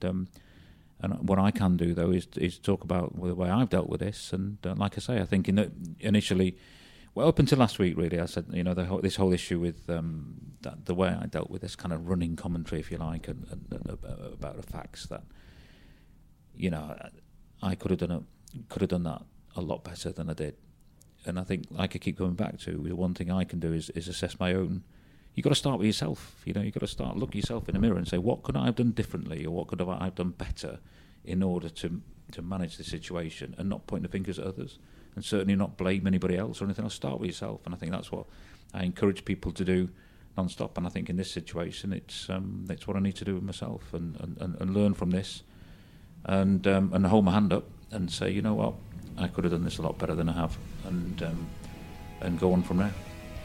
what I can do, though, is talk about the way I've dealt with this. And like I say, I think initially, well, up until last week, really, I said, you know, this whole issue with the way I dealt with this kind of running commentary, if you like, and about the facts that, you know, I could have done that a lot better than I did. And I think, like I keep coming back to, the one thing I can do is assess my own. You've got to start with yourself. You know, you've got to look yourself in the mirror and say, what could I have done differently, or what could I have done better in order to manage the situation, and not pointing the fingers at others, and certainly not blame anybody else or anything else. Start with yourself, and I think that's what I encourage people to do non-stop. And I think in this situation, it's what I need to do with myself, and learn from this, and hold my hand up and say, you know what, I could have done this a lot better than I have, and go on from there.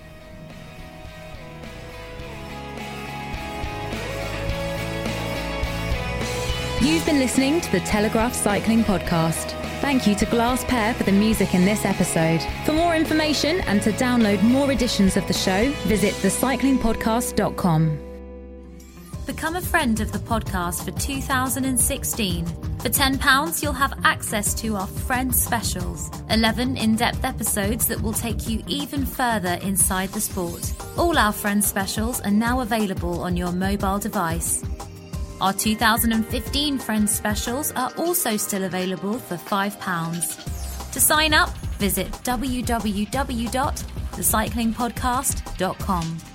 You've been listening to the Telegraph Cycling Podcast. Thank you to Glass Pear for the music in this episode. For more information and to download more editions of the show, visit thecyclingpodcast.com. Become a friend of the podcast for 2016. For £10, you'll have access to our Friends Specials, 11 in-depth episodes that will take you even further inside the sport. All our Friends Specials are now available on your mobile device. Our 2015 Friends Specials are also still available for £5. To sign up, visit www.thecyclingpodcast.com.